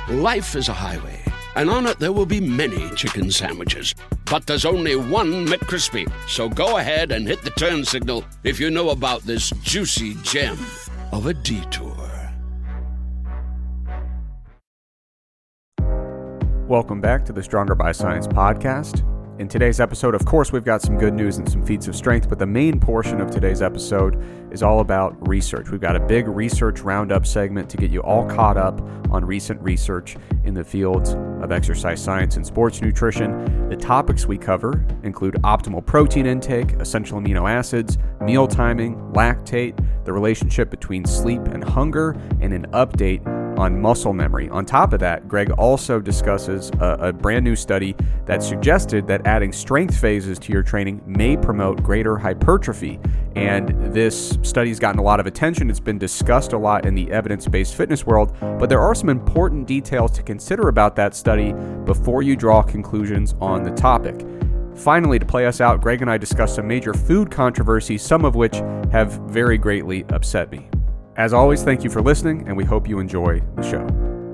Life is a highway, and on it there will be many chicken sandwiches. But there's only one McCrispy. So go ahead and hit the turn signal if you know about this juicy gem of a detour. Welcome back to the Stronger by Science podcast. In today's episode, of course, we've got some good news and some feats of strength, but the main portion of today's episode is all about research. We've got a big research roundup segment to get you all caught up on recent research in the fields of exercise science and sports nutrition. The topics we cover include optimal protein intake, essential amino acids, meal timing, lactate, the relationship between sleep and hunger, and an update on muscle memory. On top of that, Greg also discusses a brand new study that suggested that adding strength phases to your training may promote greater hypertrophy. And this study's gotten a lot of attention. It's been discussed a lot in the evidence-based fitness world, but there are some important details to consider about that study before you draw conclusions on the topic. Finally, to play us out, Greg and I discussed some major food controversies, some of which have very greatly upset me. As always, thank you for listening, and we hope you enjoy the show.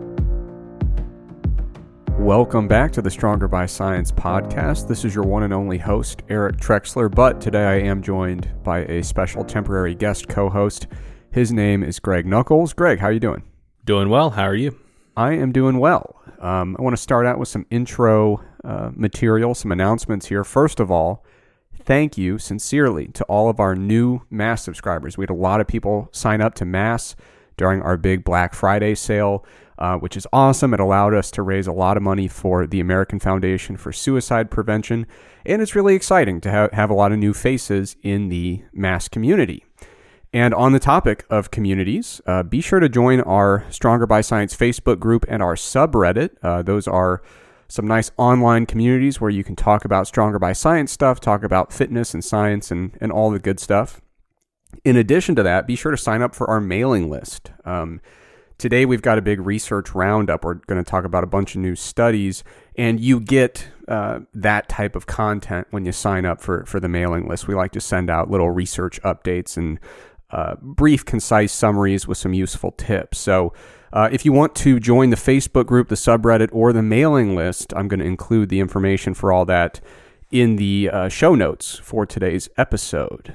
Welcome back to the Stronger by Science podcast. This is your one and only host, Eric Trexler, but today I am joined by a special temporary guest co-host. His name is Greg Nuckols. Greg, how are you doing? Doing well. How are you? I am doing well. I want to start out with some intro material, some announcements here. First of all, thank you sincerely to all of our new Mass subscribers. We had a lot of people sign up to Mass during our big Black Friday sale, which is awesome. It allowed us to raise a lot of money for the American Foundation for Suicide Prevention, and it's really exciting to have a lot of new faces in the Mass community. And on the topic of communities, be sure to join our Stronger by Science Facebook group and our subreddit. Those are some nice online communities where you can talk about Stronger by Science stuff, talk about fitness and science and all the good stuff. In addition to that, be sure to sign up for our mailing list. Today, we've got a big research roundup. We're going to talk about a bunch of new studies, and you get that type of content when you sign up for the mailing list. We like to send out little research updates and brief, concise summaries with some useful tips. So if you want to join the Facebook group, the subreddit, or the mailing list, I'm going to include the information for all that in the show notes for today's episode.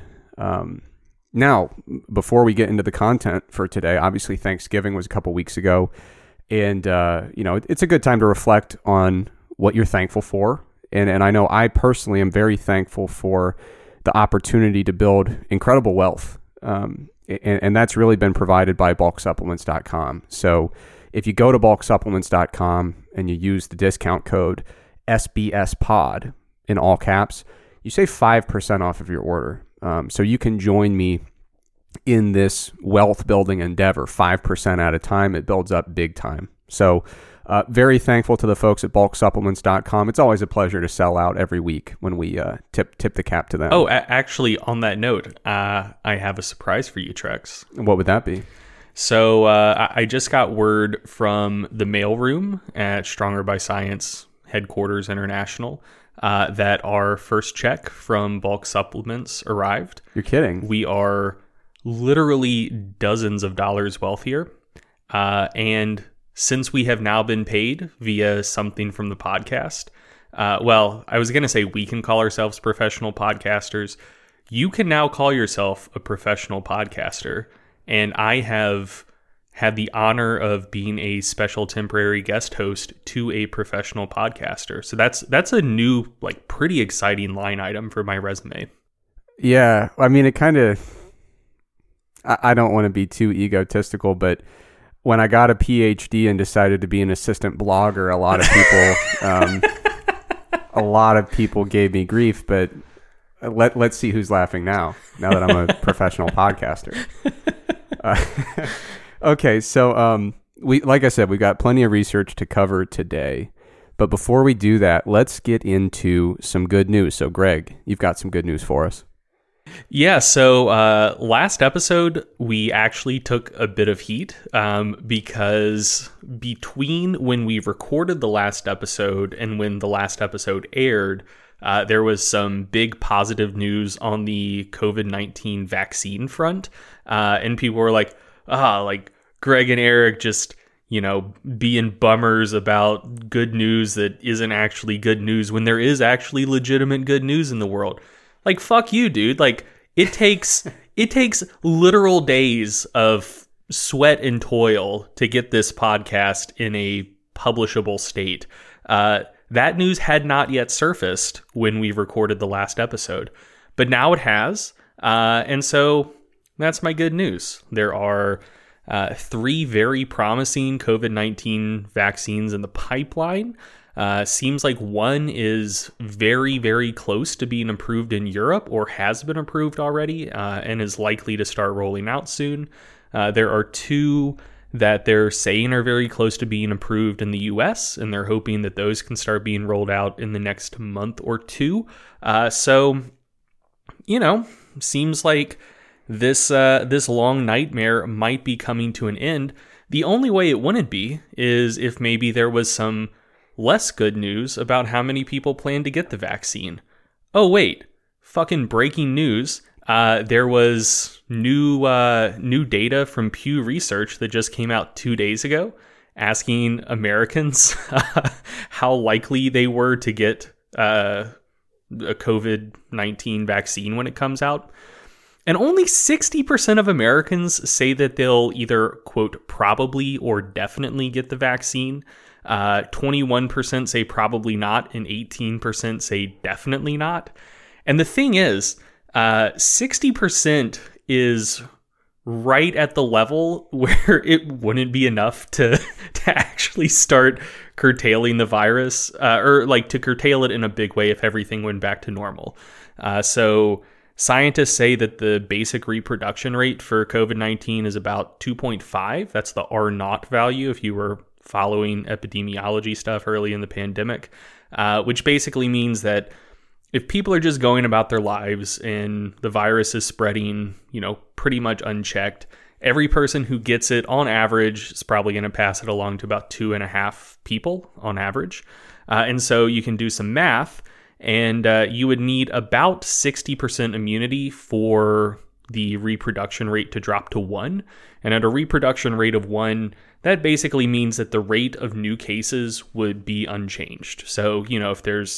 Now, before we get into the content for today, obviously Thanksgiving was a couple weeks ago, and it's a good time to reflect on what you're thankful for. And I know I personally am very thankful for the opportunity to build incredible wealth. And that's really been provided by bulksupplements.com. So if you go to bulksupplements.com and you use the discount code SBSPOD in all caps, you save 5% off of your order. So you can join me in this wealth building endeavor, 5% at a time. It builds up big time. So very thankful to the folks at bulksupplements.com. It's always a pleasure to sell out every week when we tip the cap to them. Oh, actually, on that note, I have a surprise for you, Trex. What would that be? So I just got word from the mailroom at Stronger by Science Headquarters International that our first check from Bulk Supplements arrived. You're kidding. We are literally dozens of dollars wealthier. And since we have now been paid via something from the podcast, I was going to say we can call ourselves professional podcasters. You can now call yourself a professional podcaster. And I have had the honor of being a special temporary guest host to a professional podcaster. So that's a new, pretty exciting line item for my resume. Yeah. I mean, it kind of, I don't want to be too egotistical, but when I got a PhD and decided to be an assistant blogger, a lot of people gave me grief, but let's see who's laughing now that I'm a professional podcaster. Okay, so like I said, we got plenty of research to cover today. But before we do that, let's get into some good news. So, Greg, you've got some good news for us. Yeah, so last episode, we actually took a bit of heat because between when we recorded the last episode and when the last episode aired, there was some big positive news on the COVID-19 vaccine front. And people were like, Greg and Eric just being bummers about good news that isn't actually good news when there is actually legitimate good news in the world. Like, fuck you, dude. Like, it takes literal days of sweat and toil to get this podcast in a publishable state. That news had not yet surfaced when we recorded the last episode, but now it has. And so that's my good news. There are 3 very promising COVID-19 vaccines in the pipeline. Seems like one is very, very close to being approved in Europe or has been approved already and is likely to start rolling out soon. There are 2 that they're saying are very close to being approved in the US, and they're hoping that those can start being rolled out in the next month or 2. So, seems like this long nightmare might be coming to an end. The only way it wouldn't be is if maybe there was some less good news about how many people plan to get the vaccine. Oh, wait. Fucking breaking news. There was new data from Pew Research that just came out 2 days ago asking Americans how likely they were to get a COVID-19 vaccine when it comes out. And only 60% of Americans say that they'll either, quote, probably or definitely get the vaccine. 21% say probably not, and 18% say definitely not. And the thing is, 60% is right at the level where it wouldn't be enough to actually start curtailing the virus, or like to curtail it in a big way if everything went back to normal. So scientists say that the basic reproduction rate for COVID-19 is about 2.5. That's the R0 value if you were following epidemiology stuff early in the pandemic, which basically means that if people are just going about their lives and the virus is spreading, pretty much unchecked, every person who gets it on average is probably going to pass it along to about 2.5 people on average. And so you can do some math, and you would need about 60% immunity for the reproduction rate to drop to 1. And at a reproduction rate of 1, that basically means that the rate of new cases would be unchanged. So, if there's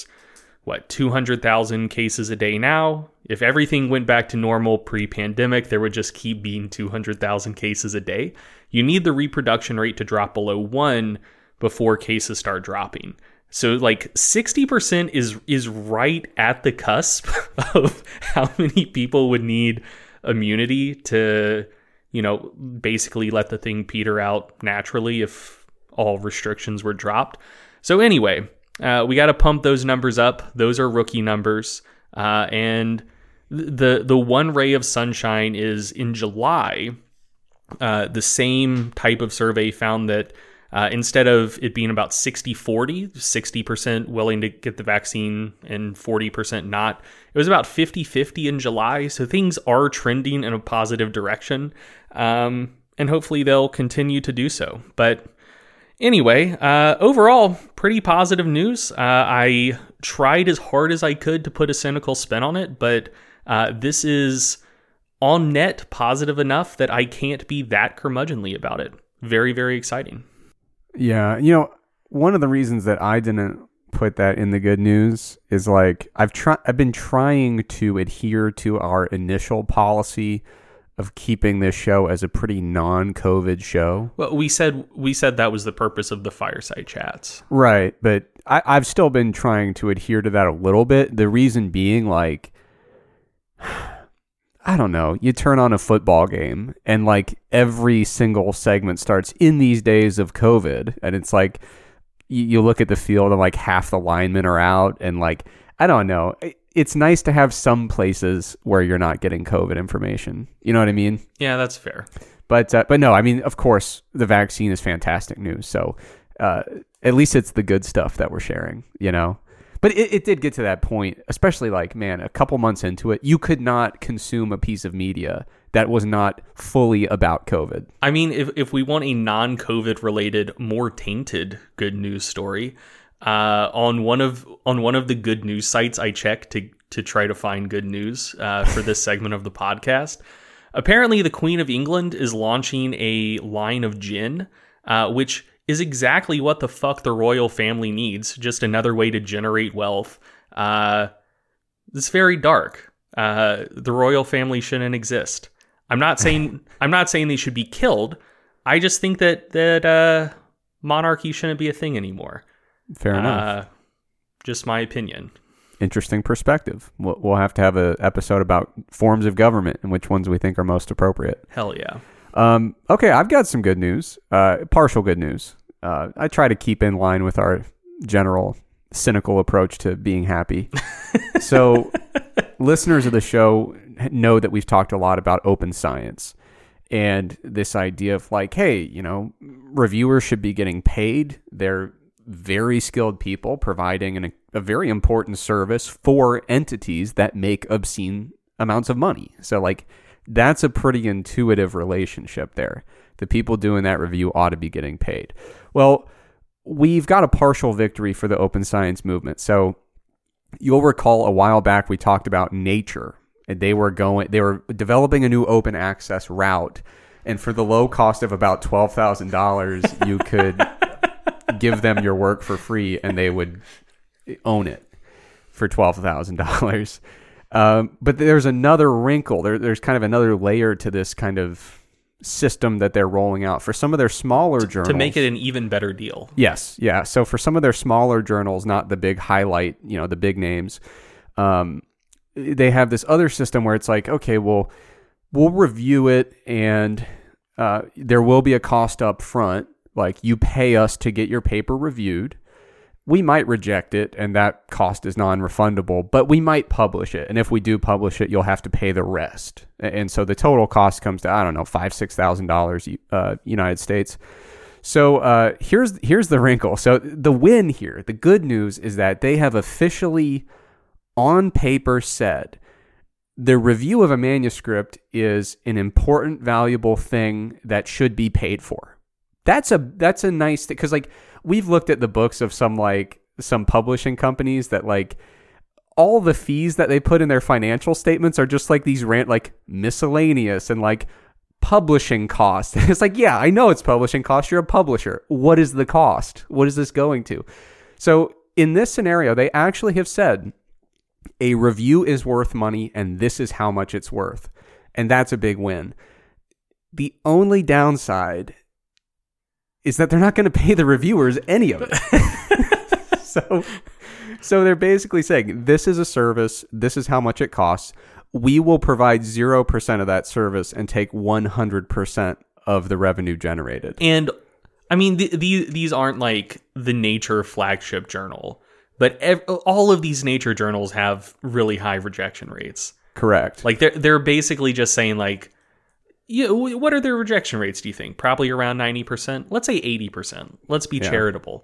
200,000 cases a day now, if everything went back to normal pre-pandemic, there would just keep being 200,000 cases a day. You need the reproduction rate to drop below 1 before cases start dropping. So 60% is right at the cusp of how many people would need immunity to, basically let the thing peter out naturally if all restrictions were dropped. So anyway, we got to pump those numbers up. Those are rookie numbers. And the one ray of sunshine is in July, the same type of survey found that instead of it being about 60-40, 60% willing to get the vaccine and 40% not, it was about 50-50 in July. So things are trending in a positive direction. And hopefully they'll continue to do so. But anyway, overall, pretty positive news. I tried as hard as I could to put a cynical spin on it, but this is on net positive enough that I can't be that curmudgeonly about it. Very, very exciting. Yeah, one of the reasons that I didn't put that in the good news is I've been trying to adhere to our initial policy of keeping this show as a pretty non-COVID show. Well, we said that was the purpose of the fireside chats. Right, but I've still been trying to adhere to that a little bit. The reason being, I don't know, you turn on a football game and every single segment starts in these days of COVID, and it's you look at the field and half the linemen are out, and I don't know. It's nice to have some places where you're not getting COVID information. You know what I mean? Yeah, that's fair. But no, I mean, of course, the vaccine is fantastic news. So at least it's the good stuff that we're sharing, But it did get to that point, especially a couple months into it, you could not consume a piece of media that was not fully about COVID. I mean, if we want a non-COVID related, more tainted good news story, on one of the good news sites I checked to try to find good news for this segment of the podcast, apparently the Queen of England is launching a line of gin which is exactly what the fuck the royal family needs. Just another way to generate wealth. It's very dark. The royal family shouldn't exist. I'm not saying they should be killed. I just think that monarchy shouldn't be a thing anymore. Fair enough. Just my opinion. Interesting perspective. We'll have to have an episode about forms of government and which ones we think are most appropriate. Hell yeah. Okay, I've got some good news. Partial good news. I try to keep in line with our general cynical approach to being happy. So listeners of the show know that we've talked a lot about open science and this idea of like, hey, reviewers should be getting paid. They're very skilled people providing a very important service for entities that make obscene amounts of money. So like that's a pretty intuitive relationship there. The people doing that review ought to be getting paid. Well, we've got a partial victory for the open science movement. So you'll recall a while back we talked about Nature. They were developing a new open access route, and for the low cost of about $12,000, you could give them your work for free and they would own it for $12,000. But there's another wrinkle. There's kind of another layer to this kind of system that they're rolling out for some of their smaller journals. To make it an even better deal. Yes. Yeah. So for some of their smaller journals, not the big highlight, the big names, they have this other system where it's like, okay, well, we'll review it and there will be a cost up front. Like you pay us to get your paper reviewed. We might reject it and that cost is non-refundable, but we might publish it. And if we do publish it, you'll have to pay the rest. And so the total cost comes to, I don't know, $5,000-$6,000 United States. So here's the wrinkle. So the win here, the good news is that they have officially on paper said the review of a manuscript is an important, valuable thing that should be paid for. That's a nice thing, because like we've looked at the books of some publishing companies that like all the fees that they put in their financial statements are just like these miscellaneous and like publishing costs. It's like, yeah, I know it's publishing cost. You're a publisher. What is the cost? What is this going to? So in this scenario, they actually have said a review is worth money and this is how much it's worth. And that's a big win. The only downside is that they're not going to pay the reviewers any of it. So they're basically saying, this is a service, this is how much it costs. We will provide 0% of that service and take 100% of the revenue generated. And I mean, these aren't like the Nature flagship journal, but all of these Nature journals have really high rejection rates. Correct. Like they're basically just saying like, yeah, what are their rejection rates, do you think? Probably around 90%. Let's say 80%. Let's be charitable.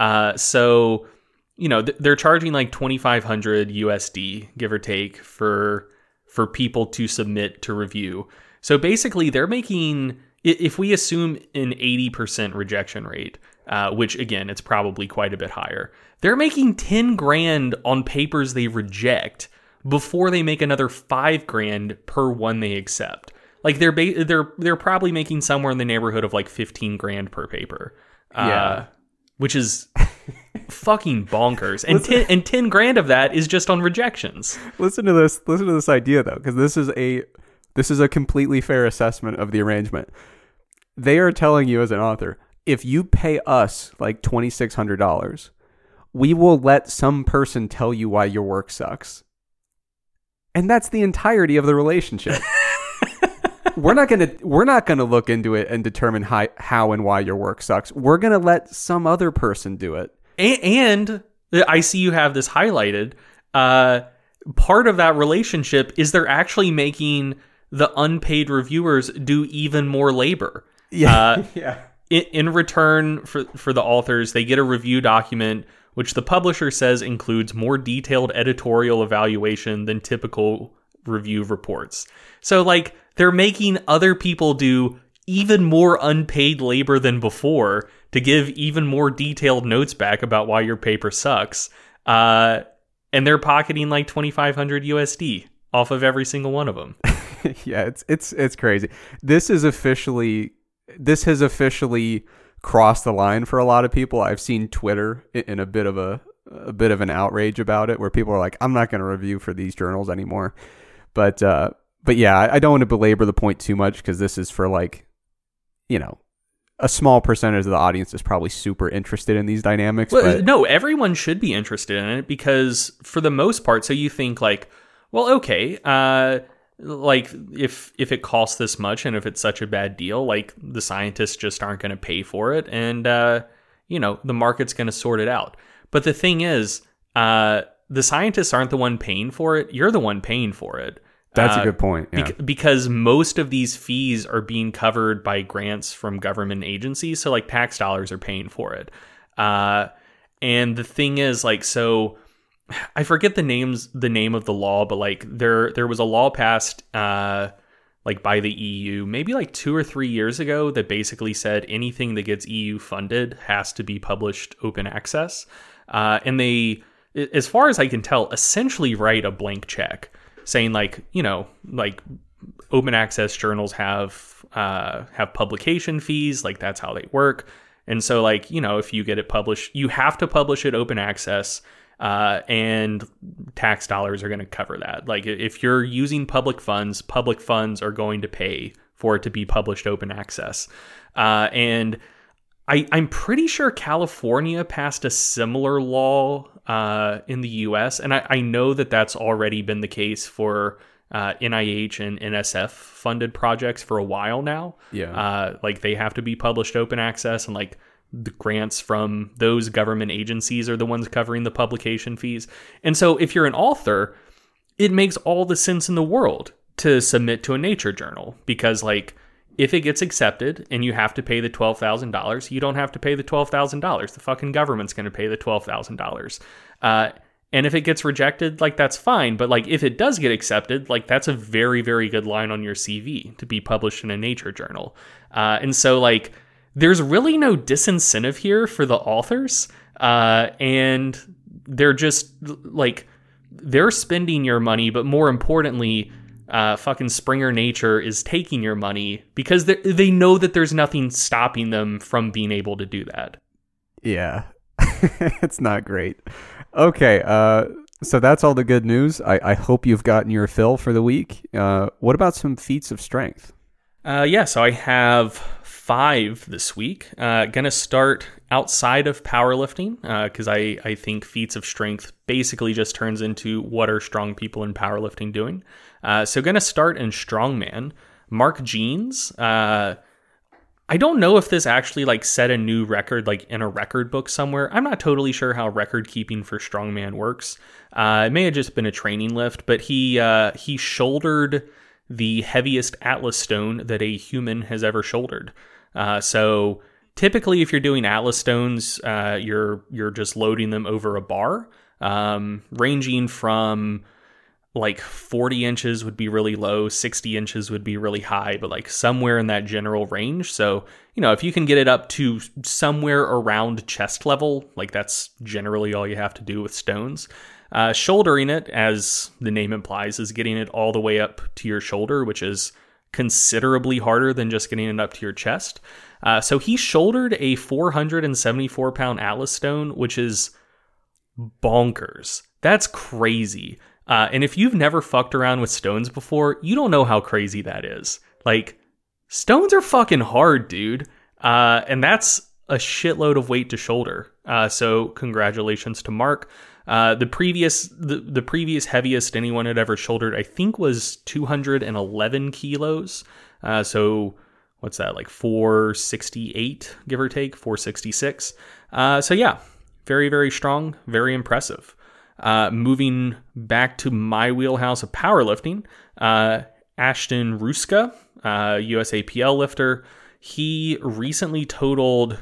So, they're charging like $2,500 USD, give or take, for people to submit to review. So basically, they're making, if we assume an 80% rejection rate, which again, it's probably quite a bit higher, they're making $10,000 on papers they reject before they make another $5,000 per one they accept. Like they're probably making somewhere in the neighborhood of like $15,000 per paper, which is fucking bonkers. And $10,000 of that is just on rejections. Listen to this idea though, because this is a completely fair assessment of the arrangement. They are telling you as an author, if you pay us like $2,600, we will let some person tell you why your work sucks, and that's the entirety of the relationship. We're not gonna look into it and determine how and why your work sucks. We're gonna let some other person do it. And I see you have this highlighted. Part of that relationship is they're actually making the unpaid reviewers do even more labor. Yeah. In return for the authors, they get a review document which the publisher says includes more detailed editorial evaluation than typical review reports. So like they're making other people do even more unpaid labor than before to give even more detailed notes back about why your paper sucks. And they're pocketing like $2,500 USD off of every single one of them. Yeah, it's crazy. This has officially crossed the line for a lot of people. I've seen Twitter in a bit of an outrage about it, where people are like, I'm not going to review for these journals anymore. But yeah, I don't want to belabor the point too much, because this is for like, you know, a small percentage of the audience is probably super interested in these dynamics. Well, but no, everyone should be interested in it, because for the most part, so you think like, well, okay, like if it costs this much and if it's such a bad deal, like the scientists just aren't going to pay for it, and you know, the market's going to sort it out. But the thing is, the scientists aren't the one paying for it. You're the one paying for it. That's a good point. Yeah. Because most of these fees are being covered by grants from government agencies. So like tax dollars are paying for it. And the thing is, like, so I forget the name of the law, but like there was a law passed like by the EU maybe like 2 or 3 years ago that basically said anything that gets EU funded has to be published open access. And they, as far as I can tell, essentially write a blank check saying like, you know, like open access journals have publication fees, like that's how they work. And so like, you know, if you get it published, you have to publish it open access, and tax dollars are going to cover that. Like if you're using public funds are going to pay for it to be published open access. And I'm pretty sure California passed a similar law in the US, and I know that that's already been the case for NIH and NSF funded projects for a while now. Yeah. Like they have to be published open access, and like the grants from those government agencies are the ones covering the publication fees. And so if you're an author, it makes all the sense in the world to submit to a Nature journal, because like if it gets accepted and you have to pay the $12,000, you don't have to pay the $12,000. The fucking government's going to pay the $12,000. And if it gets rejected, like that's fine. But like if it does get accepted, like that's a very, very good line on your CV to be published in a Nature journal. And so like there's really no disincentive here for the authors. And they're just like, they're spending your money, but more importantly, fucking Springer Nature is taking your money because they know that there's nothing stopping them from being able to do that. Yeah, it's not great. Okay, so that's all the good news. I hope you've gotten your fill for the week. What about some feats of strength? Yeah, so I have 5 this week. Gonna start outside of powerlifting, because I think feats of strength basically just turns into what are strong people in powerlifting doing. So gonna start in strongman. Mark Jeans. I don't know if this actually like set a new record like in a record book somewhere. I'm not totally sure how record keeping for strongman works. It may have just been a training lift, but he shouldered the heaviest Atlas stone that a human has ever shouldered. So typically if you're doing Atlas stones, you're just loading them over a bar, ranging from like 40 inches would be really low, 60 inches would be really high, but like somewhere in that general range. So, you know, if you can get it up to somewhere around chest level, like that's generally all you have to do with stones. Shouldering it, as the name implies, is getting it all the way up to your shoulder, which is considerably harder than just getting it up to your chest. So he shouldered a 474 pound Atlas stone, which is bonkers. That's crazy. And if you've never fucked around with stones before, you don't know how crazy that is. Like, stones are fucking hard, dude. And that's a shitload of weight to shoulder. So congratulations to Mark. The previous heaviest anyone had ever shouldered, I think, was 211 kilos. So what's that, like 468, give or take, 466. So yeah, very, very strong, very impressive. Moving back to my wheelhouse of powerlifting, Ashton Ruska, USAPL lifter, he recently totaled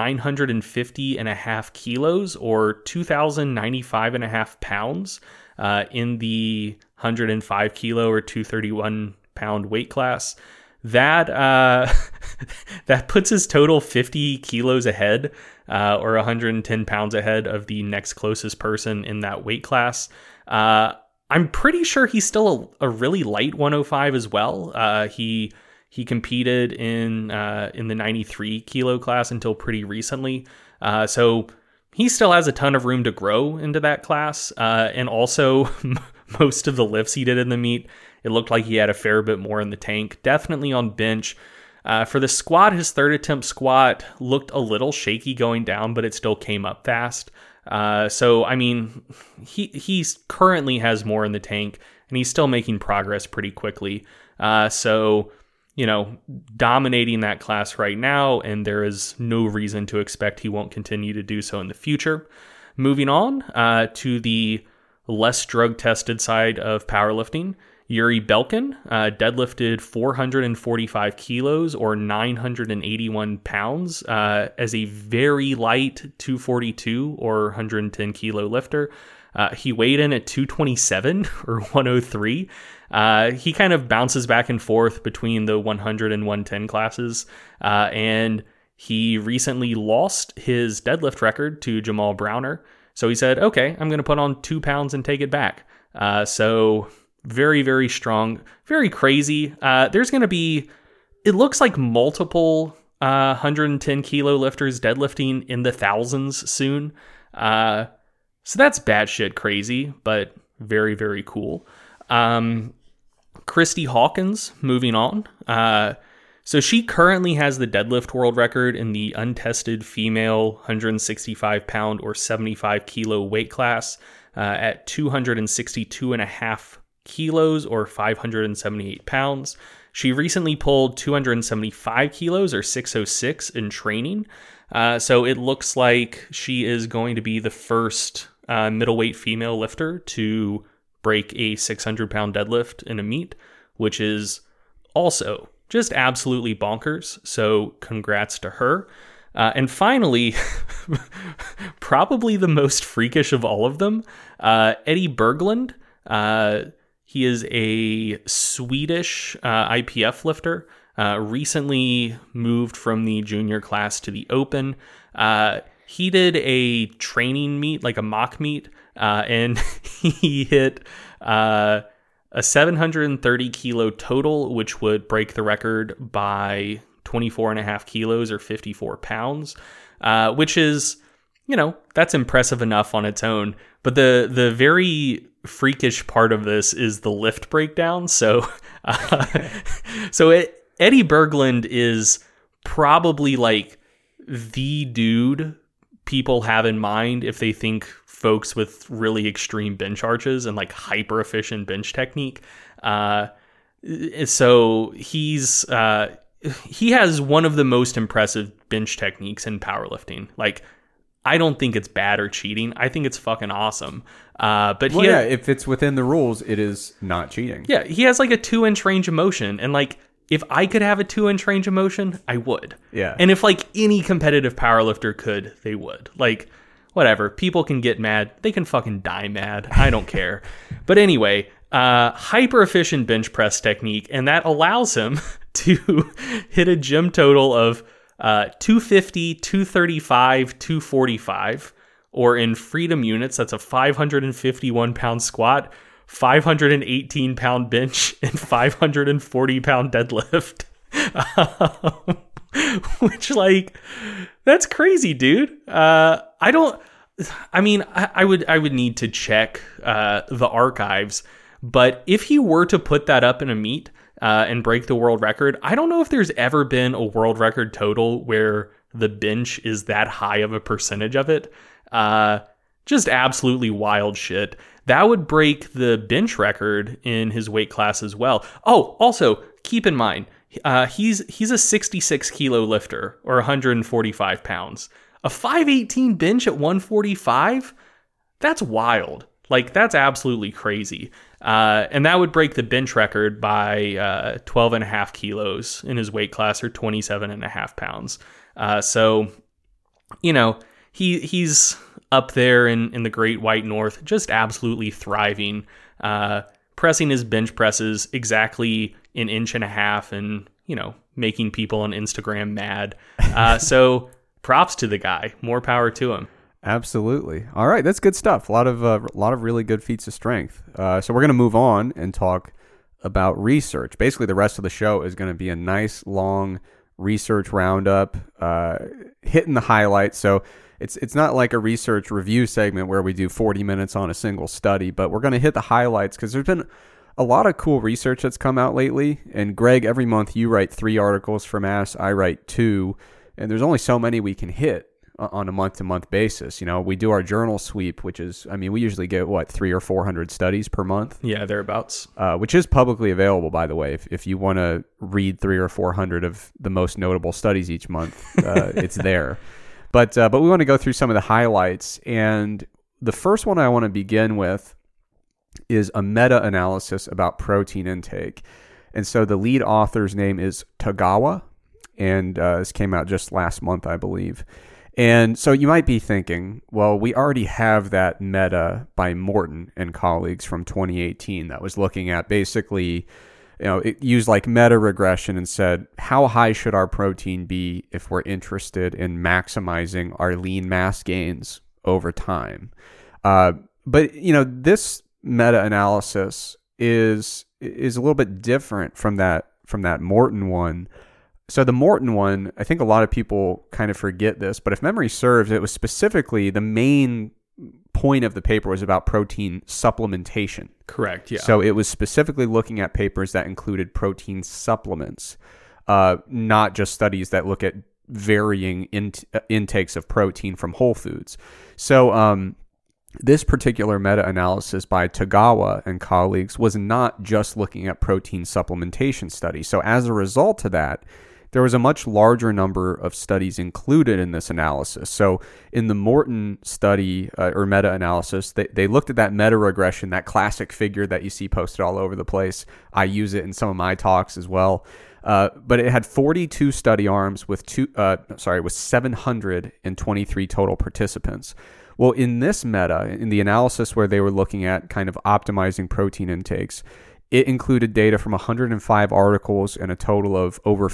950.5 kilos or 2,095.5 pounds in the 105 kilo or 231 pound weight class. That that puts his total 50 kilos ahead, or 110 pounds ahead of the next closest person in that weight class. I'm pretty sure he's still a really light 105 as well. He He competed in the 93 kilo class until pretty recently. So he still has a ton of room to grow into that class. And also most of the lifts he did in the meet, it looked like he had a fair bit more in the tank. Definitely on bench. For the squat, his third attempt squat looked a little shaky going down, but it still came up fast. So, I mean, he currently has more in the tank, and he's still making progress pretty quickly. So, dominating that class right now, and there is no reason to expect he won't continue to do so in the future. Moving on to the less drug-tested side of powerlifting, Yuri Belkin deadlifted 445 kilos or 981 pounds as a very light 242 or 110 kilo lifter. He weighed in at 227 or 103. He kind of bounces back and forth between the 100 and 110 classes. And he recently lost his deadlift record to Jamal Browner. So he said, okay, I'm going to put on 2 pounds and take it back. So very, very strong, very crazy. There's going to be, it looks like multiple 110 kilo lifters deadlifting in the thousands soon. So that's batshit crazy, but very, very cool. Christy Hawkins, moving on. So she currently has the deadlift world record in the untested female 165 pound or 75 kilo weight class at 262.5 kilos or 578 pounds. She recently pulled 275 kilos or 606 in training. So it looks like she is going to be the first middleweight female lifter to break a 600 pound deadlift in a meet, which is also just absolutely bonkers. So congrats to her. And finally, probably the most freakish of all of them, Eddie Berglund. He is a Swedish IPF lifter, recently moved from the junior class to the open. He did a training meet, like a mock meet, and he hit a 730 kilo total, which would break the record by 24.5 kilos or 54 pounds, which is, that's impressive enough on its own. But the very freakish part of this is the lift breakdown. So, Eddie Berglund is probably like the dude people have in mind if they think folks with really extreme bench arches and like hyper efficient bench technique. So he has one of the most impressive bench techniques in powerlifting. Like, I don't think it's bad or cheating. I think it's fucking awesome. But if it's within the rules, it is not cheating. Yeah, he has like a 2-inch range of motion, and like if I could have a 2-inch range of motion, I would. Yeah. And if like any competitive powerlifter could, they would. Like, whatever. People can get mad. They can fucking die mad. I don't care. But anyway, hyper efficient bench press technique, and that allows him to hit a gym total of 250, 235, 245, or in freedom units, that's a 551 pound squat, 518 pound bench, and 540 pound deadlift. Which, like, that's crazy, dude. I would need to check the archives, but if he were to put that up in a meet and break the world record, I don't know if there's ever been a world record total where the bench is that high of a percentage of it. Just absolutely wild shit. That would break the bench record in his weight class as well. Oh, also, keep in mind, he's a 66 kilo lifter or 145 pounds. A 518 bench at 145? That's wild. Like, that's absolutely crazy. And that would break the bench record by 12.5 kilos in his weight class, or 27.5 pounds. So, he's up there in the Great White North, just absolutely thriving, pressing his bench presses exactly an 1.5 inches and, making people on Instagram mad. So props to the guy. More power to him. Absolutely. All right, that's good stuff. A lot of really good feats of strength. So we're going to move on and talk about research. Basically, the rest of the show is going to be a nice long research roundup, hitting the highlights. So it's not like a research review segment where we do 40 minutes on a single study, but we're going to hit the highlights because there's been a lot of cool research that's come out lately. And Greg, every month you write 3 articles for Mass, I write 2, and there's only so many we can hit on a month-to-month basis. We do our journal sweep, which is, we usually get 300 or 400 studies per month. Yeah, thereabouts. Which is publicly available, by the way. If you want to read 300 or 400 of the most notable studies each month, it's there. But we want to go through some of the highlights, and the first one I want to begin with is a meta-analysis about protein intake. And so the lead author's name is Tagawa, and this came out just last month, I believe. And so you might be thinking, well, we already have that meta by Morton and colleagues from 2018 that was looking at basically, it used like meta regression and said, how high should our protein be if we're interested in maximizing our lean mass gains over time? But this meta-analysis is a little bit different from that Morton one. So the Morton one, I think a lot of people kind of forget this, but if memory serves, it was specifically the main point of the paper was about protein supplementation. Correct, yeah. So it was specifically looking at papers that included protein supplements, not just studies that look at varying intakes of protein from whole foods. So this particular meta-analysis by Tagawa and colleagues was not just looking at protein supplementation studies. So as a result of that, there was a much larger number of studies included in this analysis. So in the Morton study or meta-analysis, they looked at that meta-regression, that classic figure that you see posted all over the place. I use it in some of my talks as well. But it had 42 study arms with 723 total participants. Well, in this meta, in the analysis where they were looking at kind of optimizing protein intakes, it included data from 105 articles and a total of over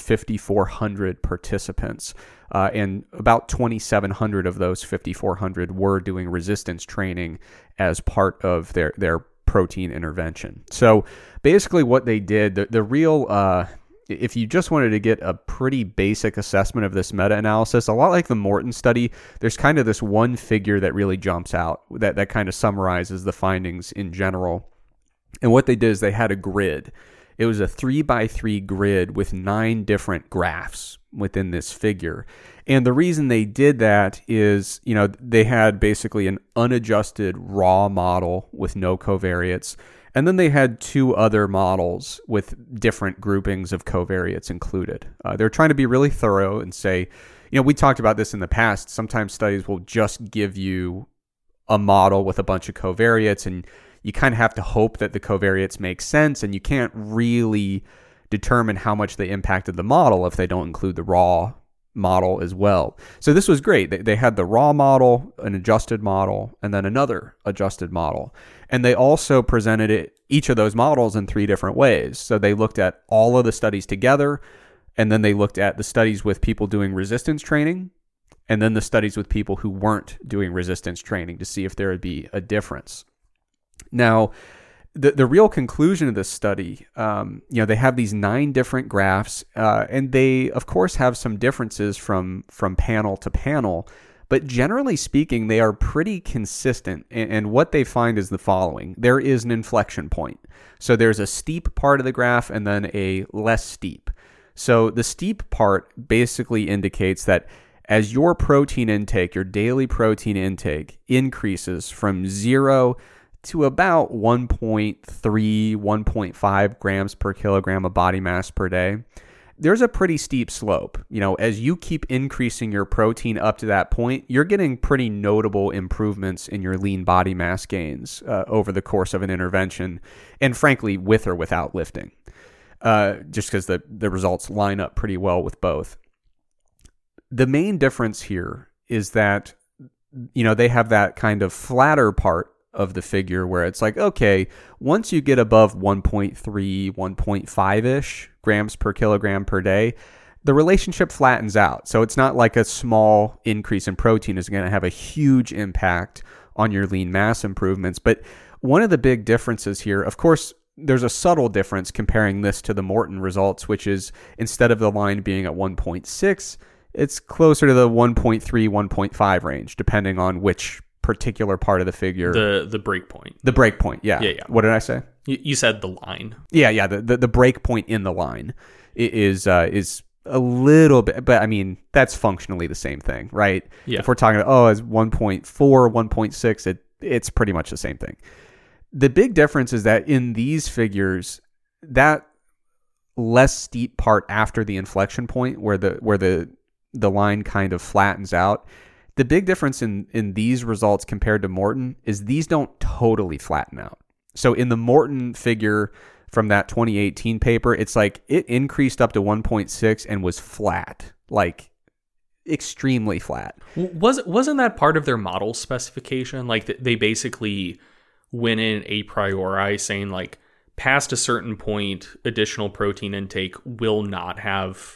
5,400 participants. And about 2,700 of those 5,400 were doing resistance training as part of their protein intervention. So basically what they did, the real... if you just wanted to get a pretty basic assessment of this meta-analysis, a lot like the Morton study, there's kind of this one figure that really jumps out that kind of summarizes the findings in general. And what they did is they had a grid. It was a 3x3 grid with 9 different graphs within this figure. And the reason they did that is, they had basically an unadjusted raw model with no covariates. And then they had 2 other models with different groupings of covariates included. They're trying to be really thorough and say, we talked about this in the past. Sometimes studies will just give you a model with a bunch of covariates, and you kind of have to hope that the covariates make sense, and you can't really determine how much they impacted the model if they don't include the raw model as well. So this was great. They had the raw model, an adjusted model, and then another adjusted model. And they also presented each of those models in 3 different ways. So they looked at all of the studies together, and then they looked at the studies with people doing resistance training, and then the studies with people who weren't doing resistance training to see if there would be a difference. Now, the real conclusion of this study, they have these 9 different graphs, and they, of course, have some differences from panel to panel, but generally speaking, they are pretty consistent. And what they find is the following. There is an inflection point. So there's a steep part of the graph and then a less steep. So the steep part basically indicates that as your protein intake, your daily protein intake increases from 0 to about 1.3, 1.5 grams per kilogram of body mass per day, there's a pretty steep slope. As you keep increasing your protein up to that point, you're getting pretty notable improvements in your lean body mass gains over the course of an intervention, and frankly, with or without lifting, just because the results line up pretty well with both. The main difference here is that, they have that kind of flatter part of the figure where it's like, okay, once you get above 1.3, 1.5-ish grams per kilogram per day, the relationship flattens out. So it's not like a small increase in protein is going to have a huge impact on your lean mass improvements. But one of the big differences here, of course, there's a subtle difference comparing this to the Morton results, which is instead of the line being at 1.6, it's closer to the 1.3, 1.5 range, depending on which particular part of the figure. The break point. The break point, yeah. Yeah. What did I say? You said the line. Yeah. The break point in the line is a little bit, but I mean, that's functionally the same thing, right? Yeah. If we're talking about, it's 1.4, 1.6, it's pretty much the same thing. The big difference is that in these figures, that less steep part after the inflection point where the line kind of flattens out, the big difference in these results compared to Morton is these don't totally flatten out. So in the Morton figure from that 2018 paper, it's like it increased up to 1.6 and was flat, like extremely flat. Wasn't that part of their model specification? Like they basically went in a priori saying like past a certain point, additional protein intake will not have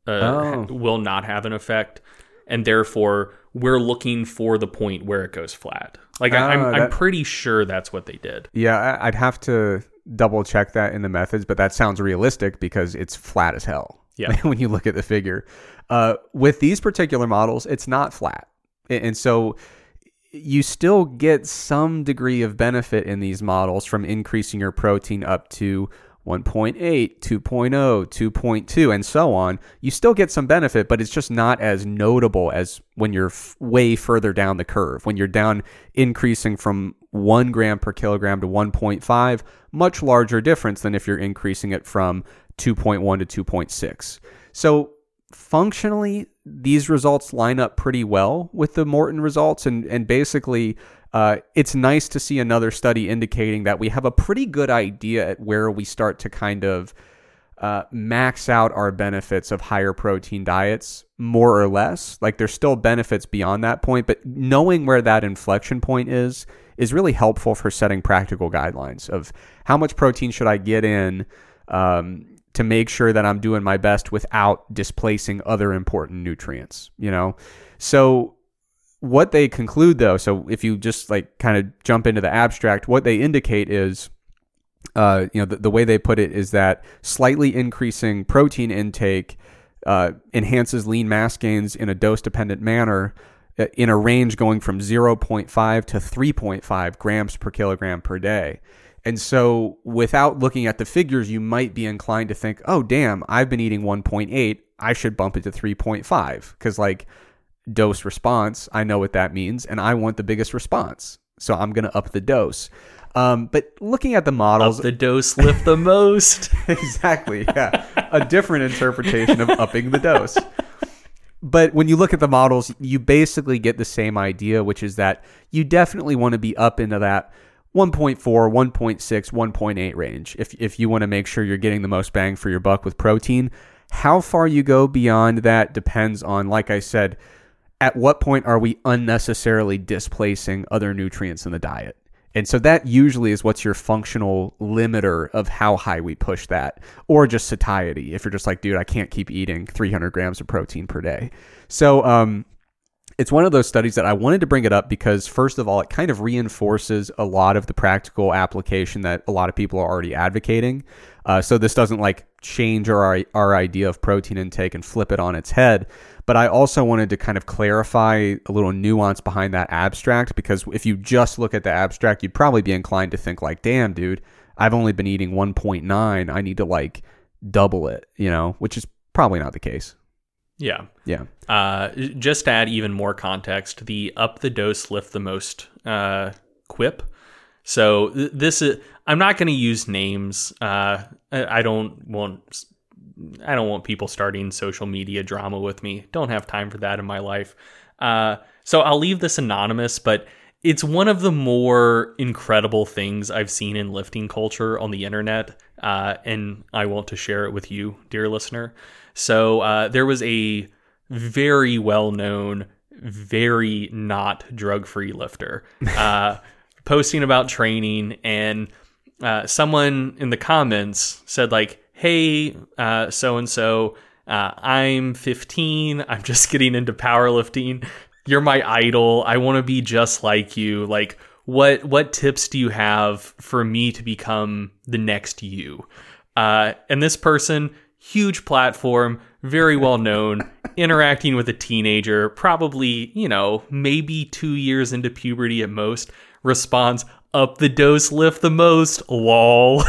an effect, and therefore we're looking for the point where it goes flat. Like I'm pretty sure that's what they did. Yeah, I'd have to double check that in the methods, but that sounds realistic because it's flat as hell. Yeah. When you look at the figure, with these particular models, it's not flat, and so you still get some degree of benefit in these models from increasing your protein up to 1.8, 2.0, 2.2, and so on. You still get some benefit, but it's just not as notable as when you're way further down the curve. When you're down increasing from 1 gram per kilogram to 1.5, much larger difference than if you're increasing it from 2.1 to 2.6. So functionally, these results line up pretty well with the Morton results, and basically it's nice to see another study indicating that we have a pretty good idea at where we start to kind of max out our benefits of higher protein diets, more or less. Like there's still benefits beyond that point, but knowing where that inflection point is really helpful for setting practical guidelines of how much protein should I get in to make sure that I'm doing my best without displacing other important nutrients, So what they conclude though, so if you just like kind of jump into the abstract, what they indicate is, the way they put it is that slightly increasing protein intake enhances lean mass gains in a dose-dependent manner in a range going from 0.5 to 3.5 grams per kilogram per day. And so without looking at the figures, you might be inclined to think, oh, damn, I've been eating 1.8. I should bump it to 3.5 because like dose response, I know what that means. And I want the biggest response. So I'm going to up the dose. But looking at the models... Up the dose, lift the most. Exactly, yeah. A different interpretation of upping the dose. But when you look at the models, you basically get the same idea, which is that you definitely want to be up into that 1.4, 1.6, 1.8 range if you want to make sure you're getting the most bang for your buck with protein. How far you go beyond that depends on, like I said, at what point are we unnecessarily displacing other nutrients in the diet? And so that usually is what's your functional limiter of how high we push that, or just satiety. If you're just like, dude, I can't keep eating 300 grams of protein per day. So it's one of those studies that I wanted to bring it up because, first of all, it kind of reinforces a lot of the practical application that a lot of people are already advocating. So this doesn't like change our idea of protein intake and flip it on its head. But I also wanted to kind of clarify a little nuance behind that abstract, because if you just look at the abstract, you'd probably be inclined to think like, damn, dude, I've only been eating 1.9. I need to like double it, which is probably not the case. Yeah. Yeah. Just to add even more context, the up the dose, lift the most quip. So this is, I'm not going to use names. I don't want people starting social media drama with me. Don't have time for that in my life. So I'll leave this anonymous, but it's one of the more incredible things I've seen in lifting culture on the internet. And I want to share it with you, dear listener. So there was a very well-known, very not drug-free lifter posting about training, and someone in the comments said like, hey, so-and-so, I'm 15. I'm just getting into powerlifting. You're my idol. I want to be just like you. Like, what tips do you have for me to become the next you? And this person, huge platform, very well known, interacting with a teenager, probably, maybe 2 years into puberty at most, responds, "Up the dose, lift the most, lol."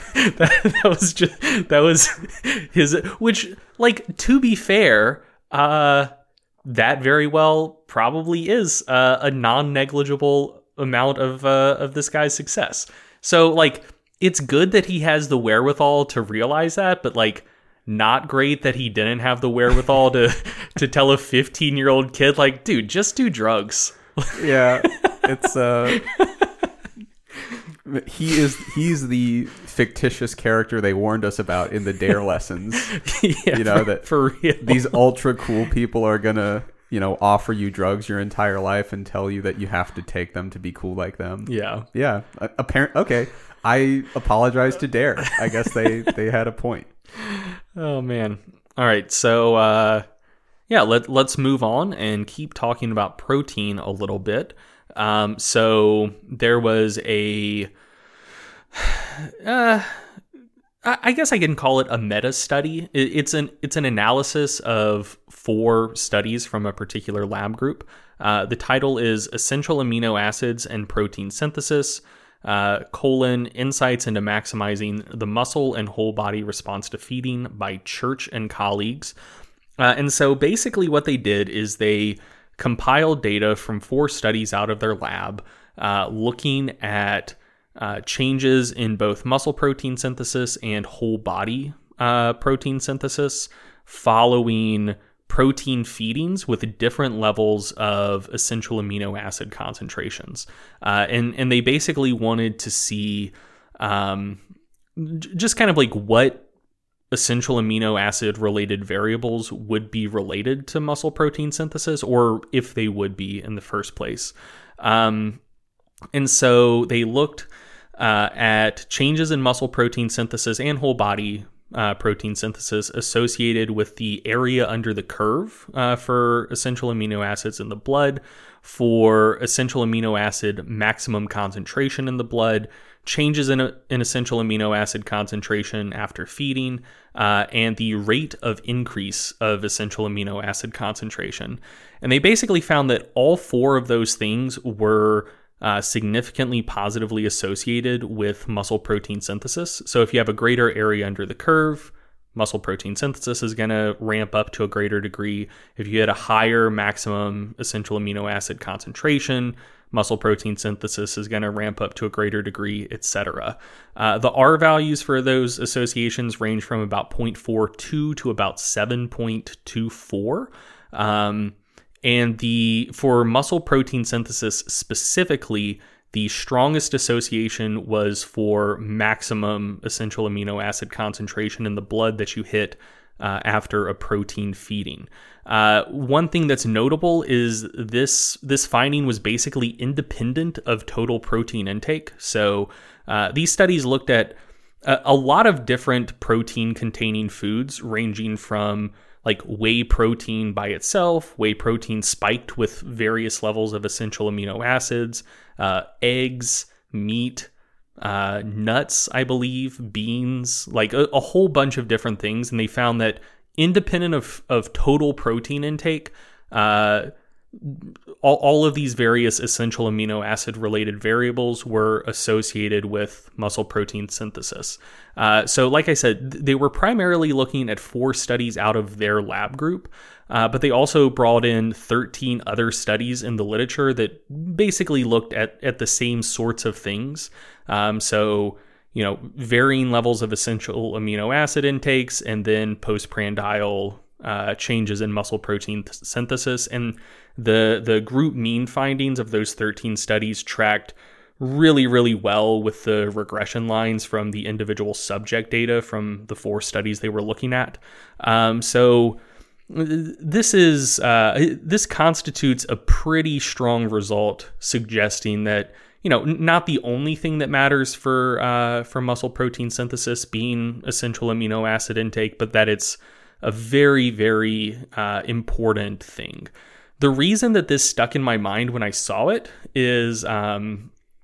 that was his, which, like, to be fair, that very well probably is a non-negligible amount of this guy's success. So, like, it's good that he has the wherewithal to realize that, but, like, not great that he didn't have the wherewithal to tell a 15-year-old kid, like, dude, just do drugs. Yeah, it's he's the fictitious character they warned us about in the DARE lessons. Yeah, that for real. These ultra cool people are gonna offer you drugs your entire life and tell you that you have to take them to be cool like them. Yeah. Okay, I apologize to DARE. I guess they had a point. Oh man. All right, so let's move on and keep talking about protein a little bit. So there was I guess I can call it a meta study. It's an analysis of 4 studies from a particular lab group. The title is Essential Amino Acids and Protein Synthesis, Insights into Maximizing the Muscle and Whole Body Response to Feeding by Church and colleagues. And so basically what they did is they compiled data from 4 studies out of their lab, looking at changes in both muscle protein synthesis and whole body protein synthesis following protein feedings with different levels of essential amino acid concentrations. And they basically wanted to see just kind of like what essential amino acid related variables would be related to muscle protein synthesis, or if they would be in the first place. And so they looked at changes in muscle protein synthesis and whole body protein synthesis associated with the area under the curve for essential amino acids in the blood, for essential amino acid maximum concentration in the blood, changes in essential amino acid concentration after feeding, and the rate of increase of essential amino acid concentration. And they basically found that all 4 of those things were significantly positively associated with muscle protein synthesis. So if you have a greater area under the curve, muscle protein synthesis is going to ramp up to a greater degree. If you had a higher maximum essential amino acid concentration, muscle protein synthesis is going to ramp up to a greater degree, etc. The R values for those associations range from about 0.42 to about 7.24. And for muscle protein synthesis specifically, the strongest association was for maximum essential amino acid concentration in the blood that you hit after a protein feeding. One thing that's notable is this finding was basically independent of total protein intake. So these studies looked at a lot of different protein-containing foods, ranging from like whey protein by itself, whey protein spiked with various levels of essential amino acids, eggs, meat, nuts, I believe, beans, like a whole bunch of different things. And they found that independent of total protein intake, all of these various essential amino acid related variables were associated with muscle protein synthesis. So like I said, they were primarily looking at 4 studies out of their lab group, but they also brought in 13 other studies in the literature that basically looked at the same sorts of things. So, varying levels of essential amino acid intakes and then postprandial changes in muscle protein synthesis. And the group mean findings of those 13 studies tracked really, really well with the regression lines from the individual subject data from the 4 studies they were looking at. So this constitutes a pretty strong result, suggesting that, not the only thing that matters for muscle protein synthesis being essential amino acid intake, but that it's a very, very important thing. The reason that this stuck in my mind when I saw it is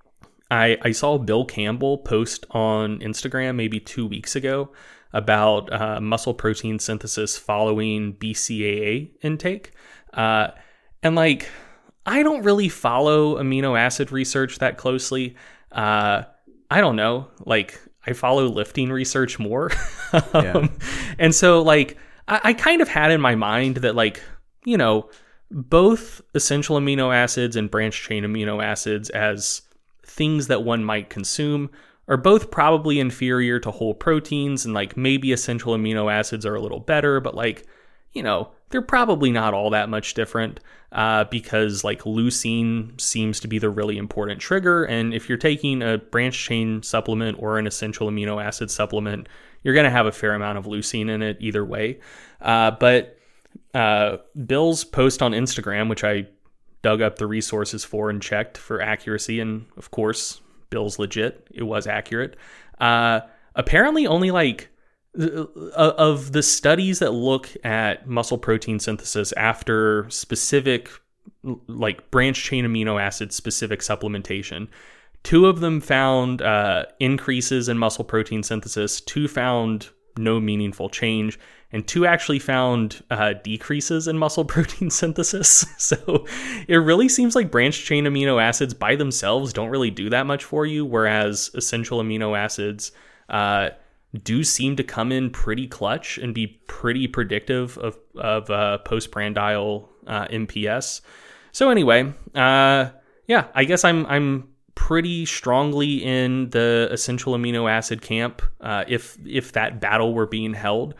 I saw Bill Campbell post on Instagram maybe 2 weeks ago about muscle protein synthesis following BCAA intake. And like, I don't really follow amino acid research that closely. I don't know, like I follow lifting research more. And so like, I kind of had in my mind that like, you know, both essential amino acids and branched chain amino acids as things that one might consume are both probably inferior to whole proteins, and like maybe essential amino acids are a little better, but like, you know, they're probably not all that much different because like leucine seems to be the really important trigger. And if you're taking a branched chain supplement or an essential amino acid supplement, you're going to have a fair amount of leucine in it either way. But Bill's post on Instagram, which I dug up the resources for and checked for accuracy, and of course, Bill's legit. It was accurate. Apparently only like of the studies that look at muscle protein synthesis after specific like branched chain amino acid specific supplementation, 2 of them found increases in muscle protein synthesis, 2 found no meaningful change, and 2 actually found decreases in muscle protein synthesis. So it really seems like branched chain amino acids by themselves don't really do that much for you, whereas essential amino acids do seem to come in pretty clutch and be pretty predictive of postprandial MPS. So anyway, yeah, I guess I'm pretty strongly in the essential amino acid camp if that battle were being held.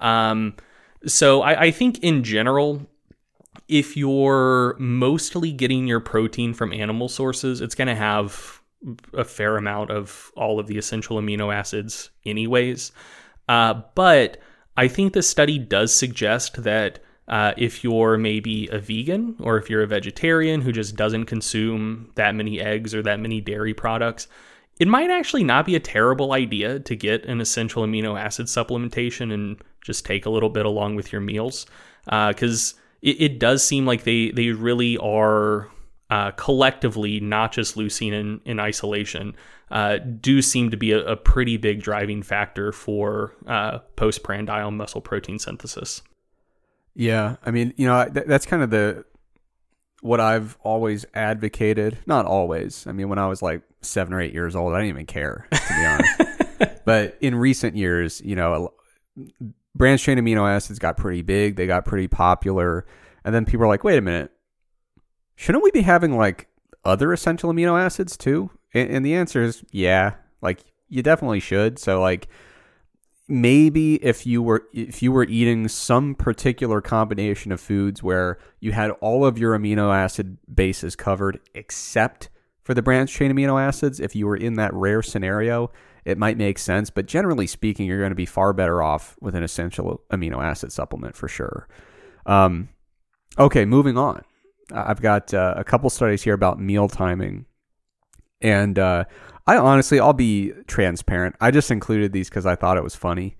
So I think in general, if you're mostly getting your protein from animal sources, it's going to have a fair amount of all of the essential amino acids anyways. But I think the study does suggest that if you're maybe a vegan or if you're a vegetarian who just doesn't consume that many eggs or that many dairy products, it might actually not be a terrible idea to get an essential amino acid supplementation and just take a little bit along with your meals. Because it does seem like they really are collectively, not just leucine in isolation, do seem to be a pretty big driving factor for postprandial muscle protein synthesis. Yeah, I mean, you know, that's kind of what I've always advocated. Not always. I mean, when I was like 7 or 8 years old, I didn't even care, to be honest. But in recent years, you know, branched chain amino acids got pretty big. They got pretty popular. And then people are like, wait a minute, shouldn't we be having like other essential amino acids too? And the answer is yeah, like you definitely should. So like maybe if you were eating some particular combination of foods where you had all of your amino acid bases covered except for the branched chain amino acids, if you were in that rare scenario, it might make sense. But generally speaking, you're going to be far better off with an essential amino acid supplement for sure. Okay, moving on. I've got a couple studies here about meal timing. And I'll be transparent. I just included these because I thought it was funny.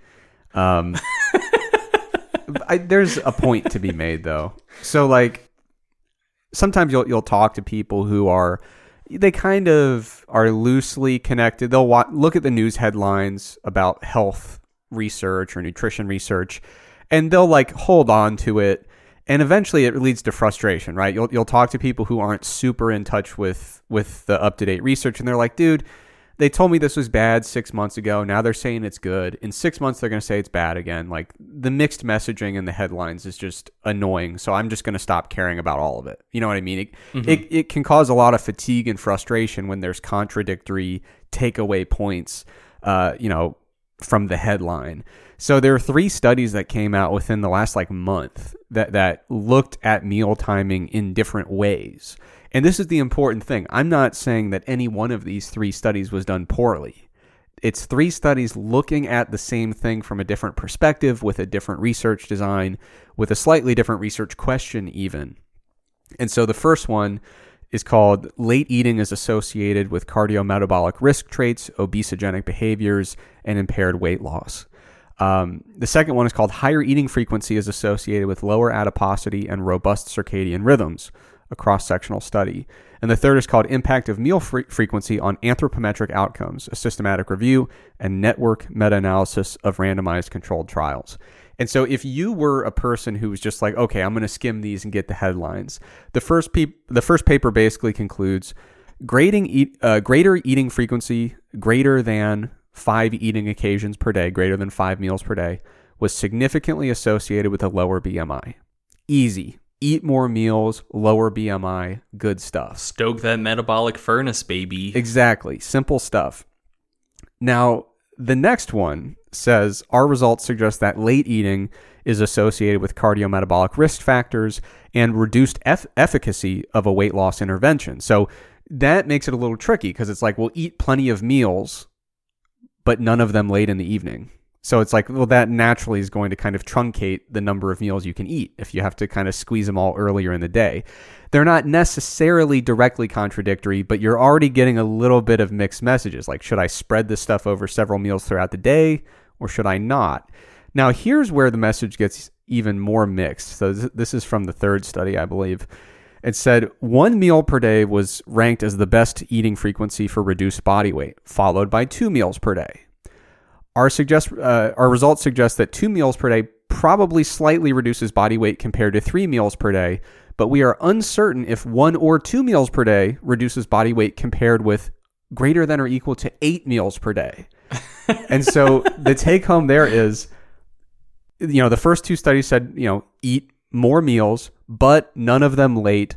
There's a point to be made, though. So, like, sometimes you'll talk to people who they kind of are loosely connected. They'll look at the news headlines about health research or nutrition research, and they'll like hold on to it. And eventually it leads to frustration, right? You'll talk to people who aren't super in touch with the up-to-date research, and they're like, dude, they told me this was bad 6 months ago. Now they're saying it's good. In 6 months, they're going to say it's bad again. Like, the mixed messaging in the headlines is just annoying, so I'm just going to stop caring about all of it. You know what I mean? It can cause a lot of fatigue and frustration when there's contradictory takeaway points, from the headline. So there are 3 studies that came out within the last month that looked at meal timing in different ways. And this is the important thing. I'm not saying that any one of these 3 studies was done poorly. It's 3 studies looking at the same thing from a different perspective, with a different research design, with a slightly different research question even. And so the first one is called Late Eating is Associated with Cardiometabolic Risk Traits, Obesogenic Behaviors, and Impaired Weight Loss. The second one is called Higher Eating Frequency is Associated with Lower Adiposity and Robust Circadian Rhythms. a cross-sectional study. And the third is called Impact of Meal Frequency on Anthropometric Outcomes, a systematic review and network meta-analysis of randomized controlled trials. And so if you were a person who was just like, okay, I'm going to skim these and get the headlines, the first paper basically concludes greater eating frequency greater than 5 eating occasions per day, greater than 5 meals per day, was significantly associated with a lower BMI. Easy. Eat more meals, lower BMI, good stuff. Stoke that metabolic furnace, baby. Exactly. Simple stuff. Now, the next one says our results suggest that late eating is associated with cardiometabolic risk factors and reduced efficacy of a weight loss intervention. So that makes it a little tricky because it's like, we'll eat plenty of meals, but none of them late in the evening. So it's like, well, that naturally is going to kind of truncate the number of meals you can eat if you have to kind of squeeze them all earlier in the day. They're not necessarily directly contradictory, but you're already getting a little bit of mixed messages. Like, should I spread this stuff over several meals throughout the day or should I not? Now, here's where the message gets even more mixed. So this is from the third study, I believe. It said 1 meal per day was ranked as the best eating frequency for reduced body weight, followed by 2 meals per day. Our results suggest that 2 meals per day probably slightly reduces body weight compared to 3 meals per day, but we are uncertain if 1 or 2 meals per day reduces body weight compared with greater than or equal to 8 meals per day. And so the take home there is, the first 2 studies said, eat more meals, but none of them late,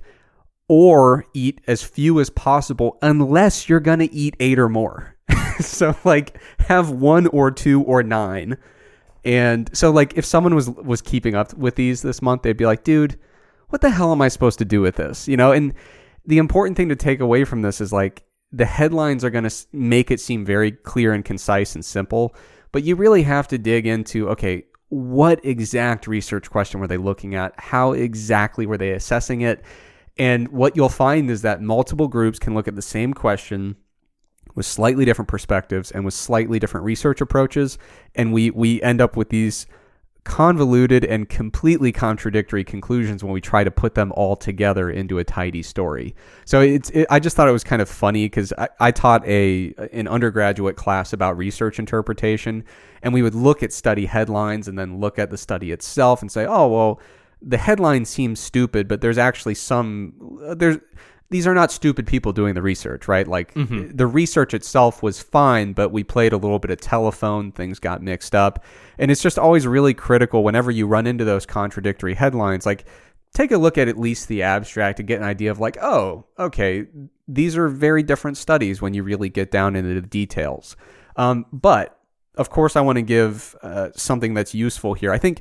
or eat as few as possible unless you're going to eat 8 or more. So like have 1 or 2 or 9. And so like if someone was keeping up with these this month, they'd be like, dude, what the hell am I supposed to do with this? And the important thing to take away from this is like the headlines are going to make it seem very clear and concise and simple, but you really have to dig into, okay, what exact research question were they looking at? How exactly were they assessing it? And what you'll find is that multiple groups can look at the same question with slightly different perspectives and with slightly different research approaches. And we end up with these convoluted and completely contradictory conclusions when we try to put them all together into a tidy story. So I just thought it was kind of funny because I taught an undergraduate class about research interpretation, and we would look at study headlines and then look at the study itself and say, oh, well, the headline seems stupid, but there's actually these are not stupid people doing the research, right? Like the research itself was fine, but we played a little bit of telephone, things got mixed up. And it's just always really critical whenever you run into those contradictory headlines, like take a look at least the abstract and get an idea of like, oh, okay, these are very different studies when you really get down into the details. But of course I want to give something that's useful here. I think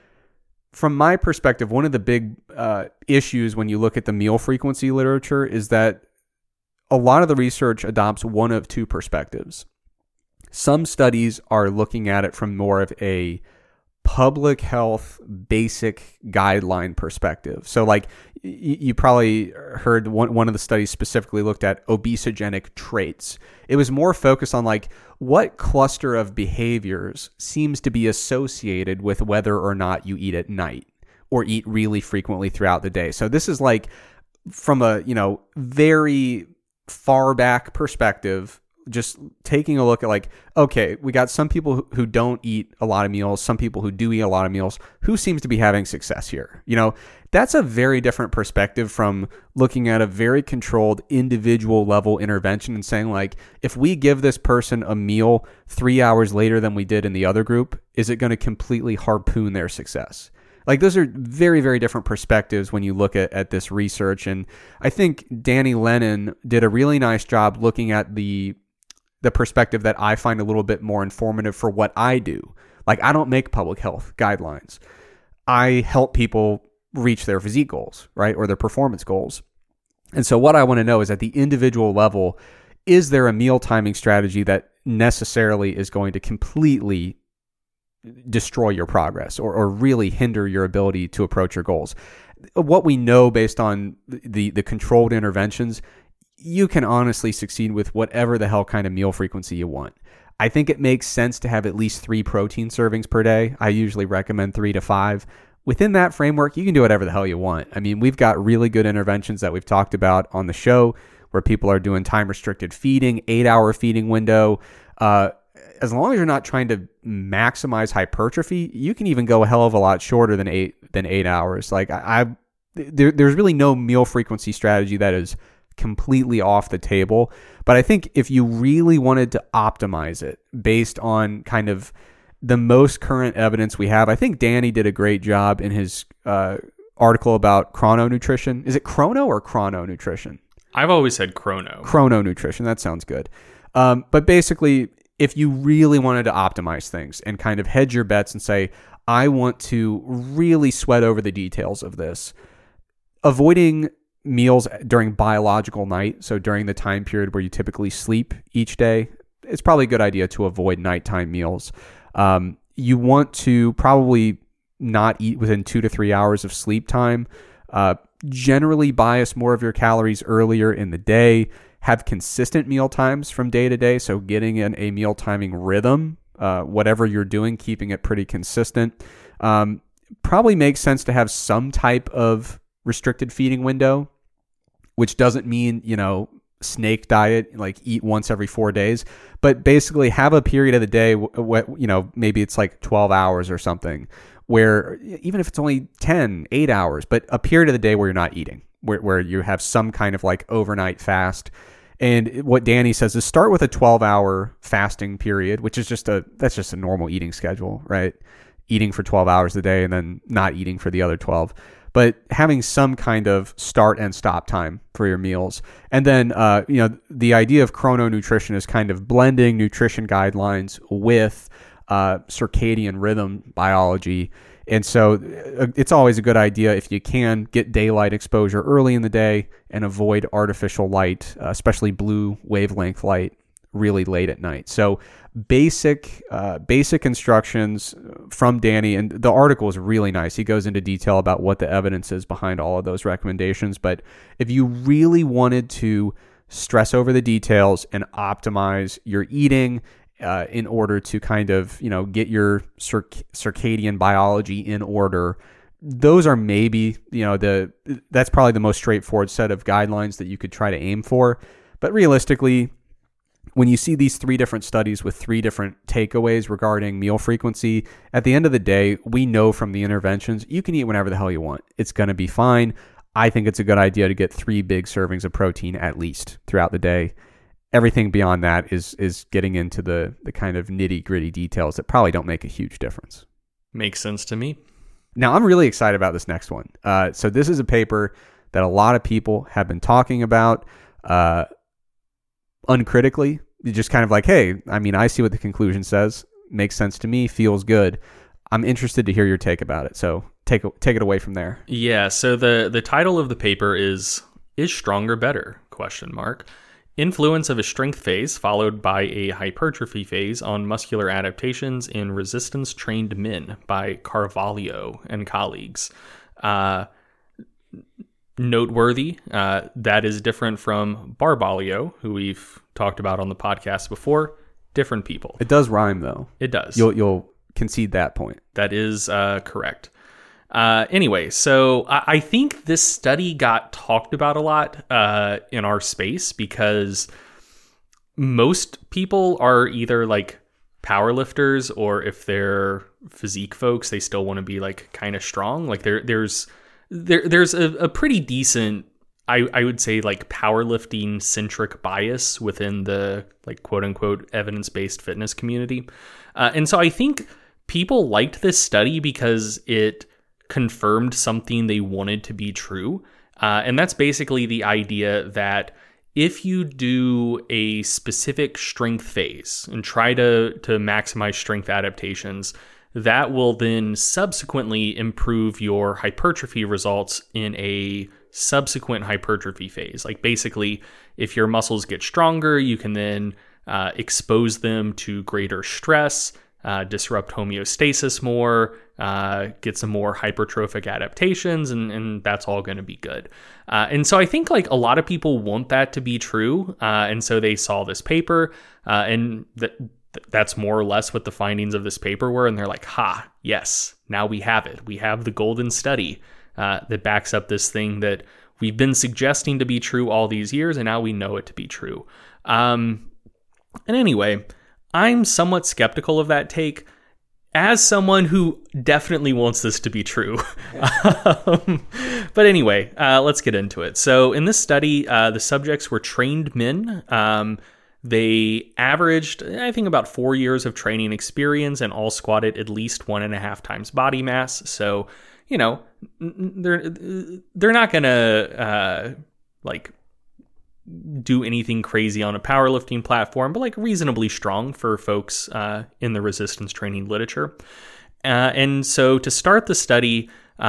from my perspective, one of the big issues when you look at the meal frequency literature is that a lot of the research adopts one of 2 perspectives. Some studies are looking at it from more of a public health basic guideline perspective. So like you probably heard one of the studies specifically looked at obesogenic traits. It was more focused on like what cluster of behaviors seems to be associated with whether or not you eat at night or eat really frequently throughout the day. So this is like from a, very far back perspective, just taking a look at like, okay, we got some people who don't eat a lot of meals, some people who do eat a lot of meals. Who seems to be having success here? That's a very different perspective from looking at a very controlled individual level intervention and saying like, if we give this person a meal 3 hours later than we did in the other group, is it going to completely harpoon their success? Like those are very, very different perspectives when you look at this research. And I think Danny Lennon did a really nice job looking at the perspective that I find a little bit more informative for what I do. Like I don't make public health guidelines. I help people reach their physique goals, right? Or their performance goals. And so what I want to know is at the individual level, is there a meal timing strategy that necessarily is going to completely destroy your progress or really hinder your ability to approach your goals? What we know based on the controlled interventions, you can honestly succeed with whatever the hell kind of meal frequency you want. I think it makes sense to have at least 3 protein servings per day. I usually recommend 3 to 5. within that framework, you can do whatever the hell you want. I mean, we've got really good interventions that we've talked about on the show where people are doing time-restricted feeding, 8-hour feeding window. As long as you're not trying to maximize hypertrophy, you can even go a hell of a lot shorter than 8 hours. Like there's really no meal frequency strategy that is completely off the table. But I think if you really wanted to optimize it based on kind of the most current evidence we have, I think Danny did a great job in his article about chrononutrition. Is it chrono or chrononutrition? I've always said chrono. Chrononutrition. That sounds good. But basically, if you really wanted to optimize things and kind of hedge your bets and say, I want to really sweat over the details of this, avoiding meals during biological night, so during the time period where you typically sleep each day, it's probably a good idea to avoid nighttime meals. You want to probably not eat within 2 to 3 hours of sleep time. Generally bias more of your calories earlier in the day. Have consistent meal times from day to day, so getting in a meal timing rhythm, whatever you're doing, keeping it pretty consistent. Probably makes sense to have some type of restricted feeding window, which doesn't mean, snake diet, like eat once every 4 days, but basically have a period of the day, maybe it's like 12 hours or something, where even if it's only 8 hours, but a period of the day where you're not eating, where you have some kind of like overnight fast. And what Danny says is start with a 12-hour fasting period, which is that's just a normal eating schedule, right? Eating for 12 hours a day and then not eating for the other 12. But having some kind of start and stop time for your meals. And then, the idea of chrononutrition is kind of blending nutrition guidelines with circadian rhythm biology. And so it's always a good idea if you can get daylight exposure early in the day and avoid artificial light, especially blue wavelength light, really late at night. So basic instructions from Danny, and the article is really nice. He goes into detail about what the evidence is behind all of those recommendations. But if you really wanted to stress over the details and optimize your eating in order to kind of, get your circadian biology in order, those are maybe, that's probably the most straightforward set of guidelines that you could try to aim for. But realistically, when you see these 3 different studies with 3 different takeaways regarding meal frequency, at the end of the day, we know from the interventions, you can eat whenever the hell you want. It's going to be fine. I think it's a good idea to get 3 big servings of protein at least throughout the day. Everything beyond that is getting into the kind of nitty-gritty details that probably don't make a huge difference. Makes sense to me. Now, I'm really excited about this next one. So this is a paper that a lot of people have been talking about uncritically. You're just kind of like, hey, I see what the conclusion says. Makes sense to me. Feels good. I'm interested to hear your take about it. So take it away from there. Yeah, so the title of the paper is Stronger Better? ? Influence of a strength phase followed by a hypertrophy phase on muscular adaptations in resistance-trained men by Carvalho and colleagues. Noteworthy, that is different from Barbalio, who we've talked about on the podcast before. Different people. It does rhyme, though. It does. You'll concede that point. That is correct. Anyway, so I think this study got talked about a lot in our space because most people are either like powerlifters, or if they're physique folks, they still want to be like kind of strong. Like there's a pretty decent, I would say, like powerlifting centric bias within the like quote unquote evidence-based fitness community. And so I think people liked this study because it confirmed something they wanted to be true. And that's basically the idea that if you do a specific strength phase and try to maximize strength adaptations, that will then subsequently improve your hypertrophy results in a subsequent hypertrophy phase. Like basically, if your muscles get stronger, you can then expose them to greater stress, disrupt homeostasis more, get some more hypertrophic adaptations, and that's all going to be good. And so I think like a lot of people want that to be true. And so they saw this paper, and that's more or less what the findings of this paper were. And they're like, ha, yes, now we have it. We have the golden study that backs up this thing that we've been suggesting to be true all these years, and now we know it to be true. And anyway, I'm somewhat skeptical of that take as someone who definitely wants this to be true. But anyway, let's get into it. So in this study, the subjects were trained men. They averaged, I think, about 4 years of training experience and all squatted at least 1.5 times body mass. So, you know, they're not going to do anything crazy on a powerlifting platform, but like reasonably strong for folks in the resistance training literature. And so to start the study,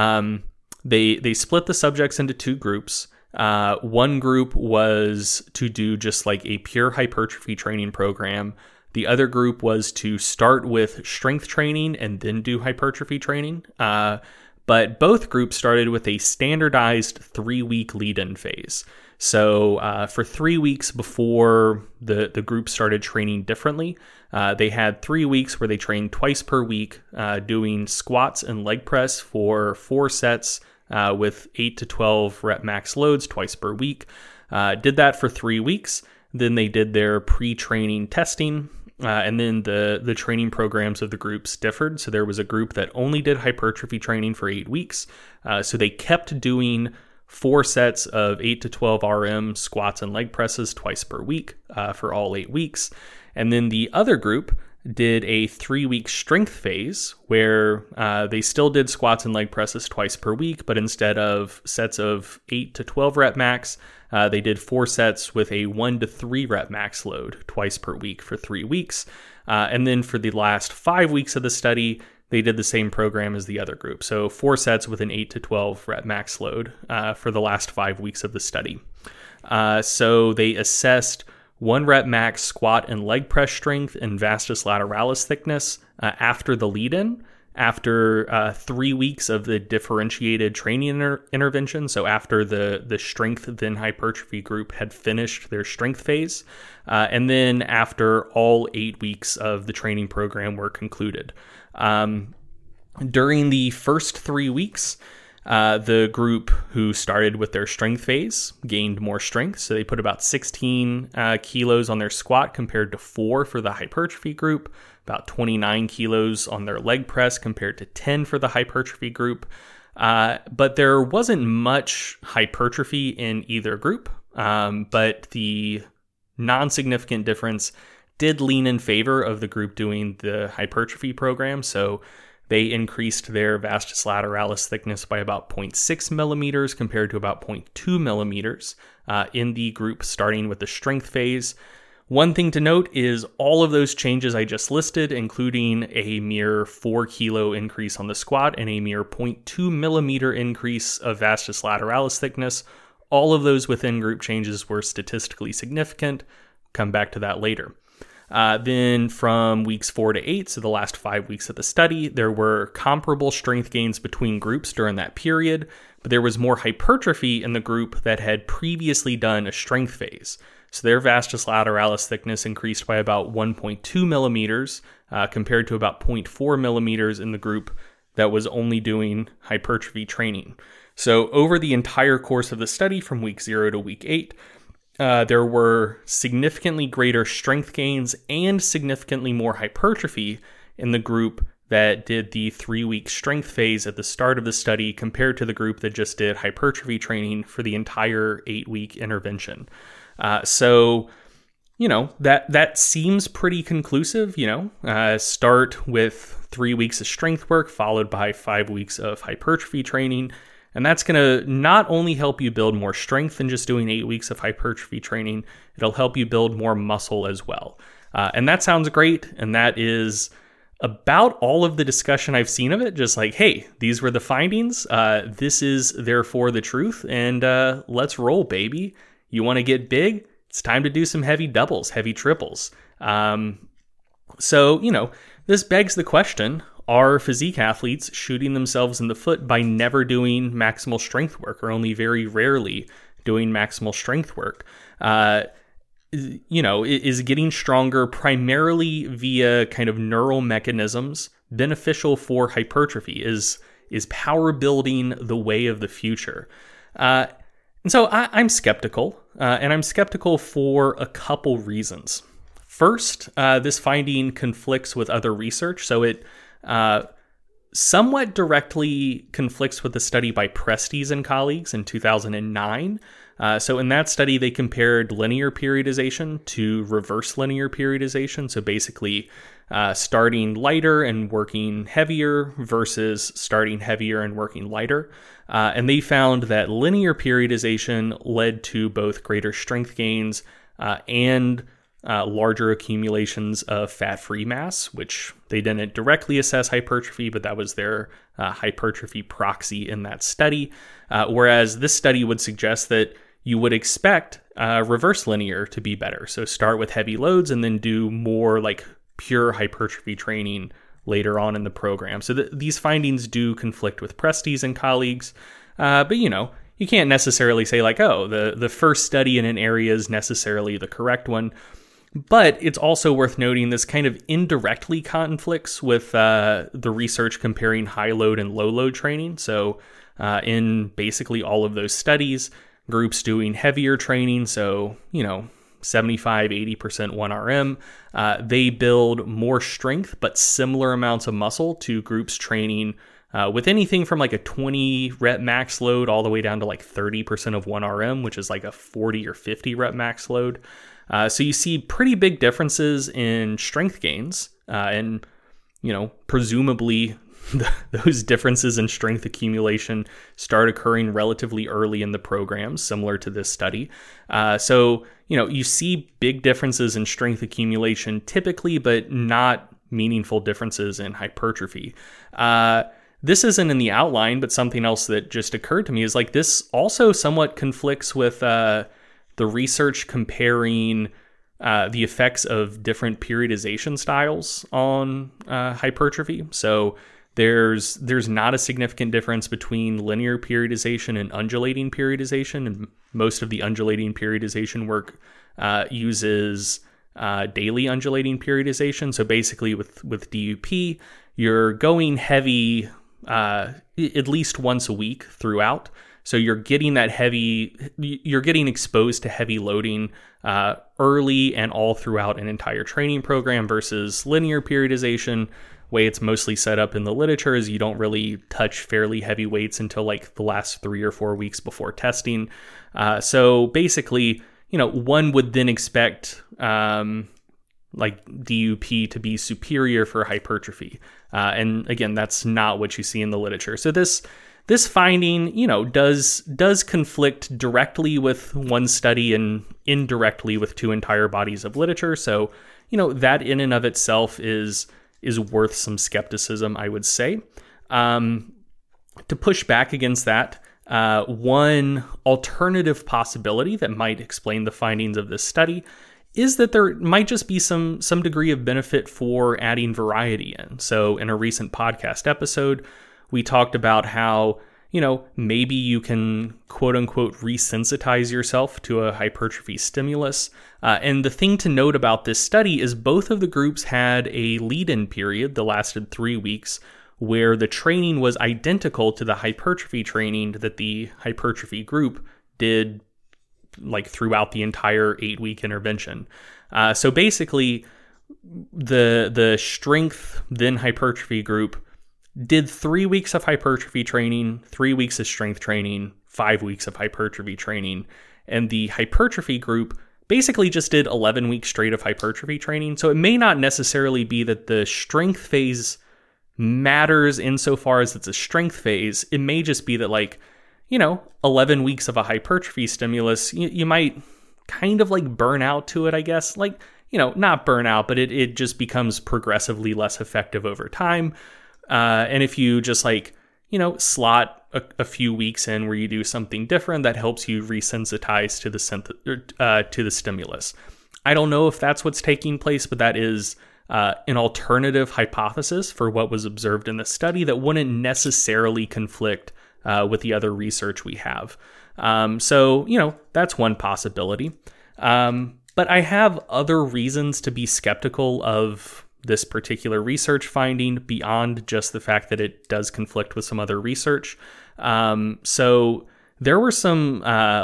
they split the subjects into 2 groups. One group was to do just like a pure hypertrophy training program. The other group was to start with strength training and then do hypertrophy training. But both groups started with a standardized 3-week lead-in phase. So for 3 weeks before the group started training differently, they had 3 weeks where they trained twice per week, doing squats and leg press for 4 sets with 8 to 12 rep max loads twice per week. Did that for 3 weeks. Then they did their pre-training testing. And then the training programs of the groups differed. So there was a group that only did hypertrophy training for 8 weeks. So they kept doing 4 sets of 8 to 12 RM squats and leg presses twice per week for all 8 weeks. And then the other group did a 3-week strength phase where they still did squats and leg presses twice per week, but instead of sets of 8 to 12 rep max, they did 4 sets with a 1 to 3 rep max load twice per week for 3 weeks. And then for the last 5 weeks of the study, they did the same program as the other group. So 4 sets with an 8 to 12 rep max load for the last 5 weeks of the study. So they assessed 1 rep max squat and leg press strength and vastus lateralis thickness after the lead-in, after 3 weeks of the differentiated training intervention. So after the strength then hypertrophy group had finished their strength phase, and then after all 8 weeks of the training program were concluded. During the first 3 weeks, the group who started with their strength phase gained more strength. So they put about 16 kilos on their squat compared to 4 for the hypertrophy group, about 29 kilos on their leg press compared to 10 for the hypertrophy group. But there wasn't much hypertrophy in either group. But the non-significant difference did lean in favor of the group doing the hypertrophy program. So they increased their vastus lateralis thickness by about 0.6 millimeters compared to about 0.2 millimeters in the group starting with the strength phase. One thing to note is all of those changes I just listed, including a mere 4 kilo increase on the squat and a mere 0.2 millimeter increase of vastus lateralis thickness, all of those within group changes were statistically significant. Come back to that later. Then from weeks 4 to 8, so the last 5 weeks of the study, there were comparable strength gains between groups during that period, but there was more hypertrophy in the group that had previously done a strength phase. So their vastus lateralis thickness increased by about 1.2 millimeters compared to about 0.4 millimeters in the group that was only doing hypertrophy training. So over the entire course of the study from week 0 to week 8, there were significantly greater strength gains and significantly more hypertrophy in the group that did the 3-week strength phase at the start of the study compared to the group that just did hypertrophy training for the entire 8-week intervention. So, you know, that seems pretty conclusive, start with 3 weeks of strength work followed by 5 weeks of hypertrophy training. And that's going to not only help you build more strength than just doing 8 weeks of hypertrophy training, it'll help you build more muscle as well. And that sounds great. And that is about all of the discussion I've seen of it. Just like, hey, these were the findings. This is therefore the truth. And let's roll, baby. You want to get big? It's time to do some heavy doubles, heavy triples. So, this begs the question, are physique athletes shooting themselves in the foot by never doing maximal strength work or only very rarely doing maximal strength work? is getting stronger primarily via kind of neural mechanisms beneficial for hypertrophy. Is power building the way of the future? And so I'm skeptical, and I'm skeptical for a couple reasons. First, this finding conflicts with other research, so it somewhat directly conflicts with the study by Prestes and colleagues in 2009. So in that study, they compared linear periodization to reverse linear periodization. So basically starting lighter and working heavier versus starting heavier and working lighter. And they found that linear periodization led to both greater strength gains and larger accumulations of fat-free mass, which they didn't directly assess hypertrophy, but that was their hypertrophy proxy in that study. Whereas this study would suggest that you would expect reverse linear to be better. So start with heavy loads and then do more like pure hypertrophy training later on in the program. So these findings do conflict with Prestes and colleagues, but you can't necessarily say like, oh, the first study in an area is necessarily the correct one. But it's also worth noting this kind of indirectly conflicts with the research comparing high load and low load training. So in basically all of those studies, groups doing heavier training, so 75, 80% 1RM, they build more strength but similar amounts of muscle to groups training with anything from like a 20 rep max load all the way down to like 30% of 1RM, which is like a 40 or 50 rep max load. So you see pretty big differences in strength gains, and presumably those differences in strength accumulation start occurring relatively early in the program, similar to this study. So you see big differences in strength accumulation typically, but not meaningful differences in hypertrophy. This isn't in the outline, but something else that just occurred to me is like this also somewhat conflicts with the research comparing the effects of different periodization styles on hypertrophy. So there's not a significant difference between linear periodization and undulating periodization, and most of the undulating periodization work uses daily undulating periodization. So basically with DUP, you're going heavy at least once a week throughout. So you're getting exposed to heavy loading early and all throughout an entire training program versus linear periodization. Way it's mostly set up in the literature is you don't really touch fairly heavy weights until like the last 3 or 4 weeks before testing. So basically, one would then expect like DUP to be superior for hypertrophy. And again, that's not what you see in the literature. So this finding, does conflict directly with one study and indirectly with 2 entire bodies of literature. So, that in and of itself is worth some skepticism, I would say. To push back against that, one alternative possibility that might explain the findings of this study is that there might just be some degree of benefit for adding variety in. So in a recent podcast episode, we talked about how, maybe you can quote unquote resensitize yourself to a hypertrophy stimulus. And the thing to note about this study is both of the groups had a lead-in period that lasted 3 weeks where the training was identical to the hypertrophy training that the hypertrophy group did like throughout the entire 8-week intervention. So basically the strength then hypertrophy group did 3 weeks of hypertrophy training, 3 weeks of strength training, 5 weeks of hypertrophy training. And the hypertrophy group basically just did 11 weeks straight of hypertrophy training. So it may not necessarily be that the strength phase matters insofar as it's a strength phase. It may just be that 11 weeks of a hypertrophy stimulus, you might kind of burn out to it, I guess. Not burn out, but it just becomes progressively less effective over time. And if you just slot a few weeks in where you do something different, that helps you resensitize to the stimulus. I don't know if that's what's taking place, but that is an alternative hypothesis for what was observed in the study that wouldn't necessarily conflict with the other research we have. So that's one possibility. But I have other reasons to be skeptical of this particular research finding beyond just the fact that it does conflict with some other research. So there were some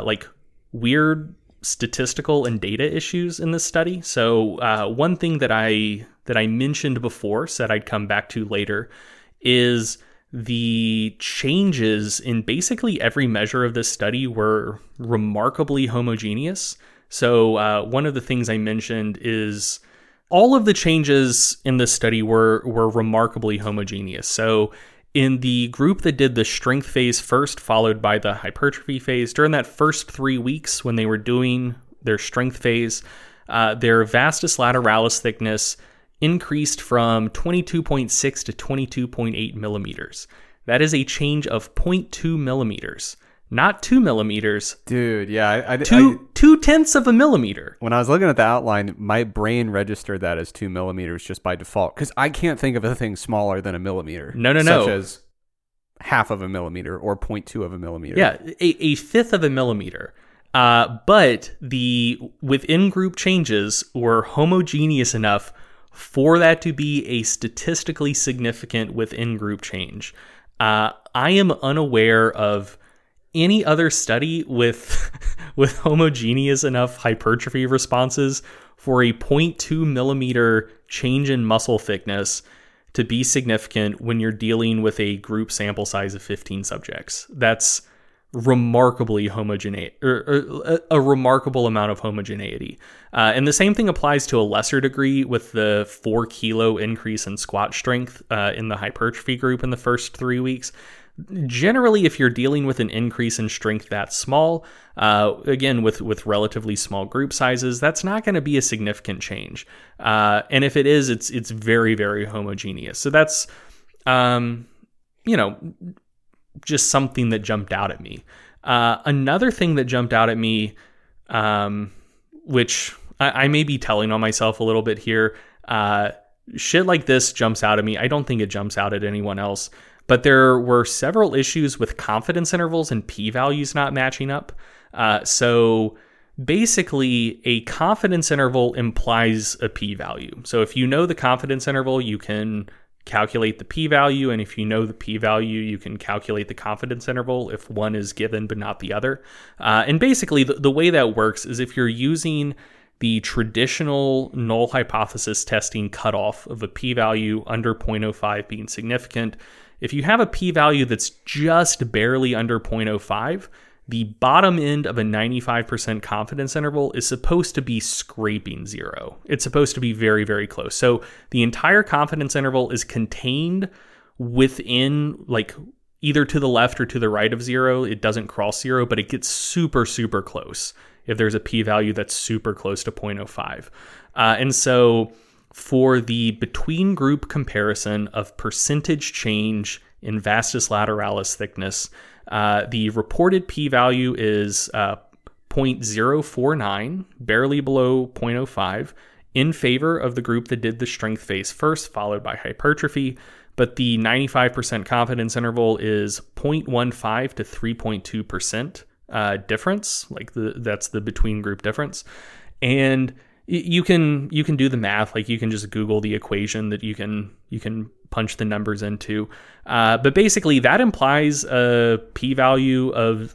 weird statistical and data issues in this study. So one thing that I mentioned before, said I'd come back to later, is the changes in basically every measure of this study were remarkably homogeneous. So one of the things I mentioned is all of the changes in this study were remarkably homogeneous. So in the group that did the strength phase first, followed by the hypertrophy phase, during that first 3 weeks when they were doing their strength phase, their vastus lateralis thickness increased from 22.6 to 22.8 millimeters. That is a change of 0.2 millimeters. Not 2 millimeters. Dude, yeah. 2/10 of a millimeter. When I was looking at the outline, my brain registered that as 2 millimeters just by default, because I can't think of a thing smaller than a millimeter. No. Such as half of a millimeter or 0.2 of a millimeter. Yeah, a fifth of a millimeter. But the within group changes were homogeneous enough for that to be a statistically significant within group change. I am unaware of any other study with homogeneous enough hypertrophy responses for a 0.2 millimeter change in muscle thickness to be significant when you're dealing with a group sample size of 15 subjects. That's remarkably homogeneous, or a remarkable amount of homogeneity. And the same thing applies to a lesser degree with the 4 kilo increase in squat strength in the hypertrophy group in the first 3 weeks. Generally, if you're dealing with an increase in strength that small, again, with relatively small group sizes, that's not going to be a significant change. And if it is, it's very, very homogeneous. So that's, just something that jumped out at me. Another thing that jumped out at me, which I may be telling on myself a little bit here, shit like this jumps out at me. I don't think it jumps out at anyone else. But there were several issues with confidence intervals and p-values not matching up. So basically, a confidence interval implies a p-value. So if you know the confidence interval, you can calculate the p-value. And if you know the p-value, you can calculate the confidence interval if one is given but not the other. And basically, the way that works is if you're using the traditional null hypothesis testing cutoff of a p-value under 0.05 being significant, if you have a p-value that's just barely under 0.05, the bottom end of a 95% confidence interval is supposed to be scraping zero. It's supposed to be very, very close. So the entire confidence interval is contained within, like, either to the left or to the right of zero. It doesn't cross zero, but it gets super, super close if there's a p-value that's super close to 0.05. And so for the between group comparison of percentage change in vastus lateralis thickness, the reported p-value is 0.049, barely below 0.05, in favor of the group that did the strength phase first, followed by hypertrophy. But the 95% confidence interval is 0.15 to 3.2% difference. That's the between group difference. And you can do the math. Like, you can just Google the equation that you can punch the numbers into. But basically, that implies a p-value of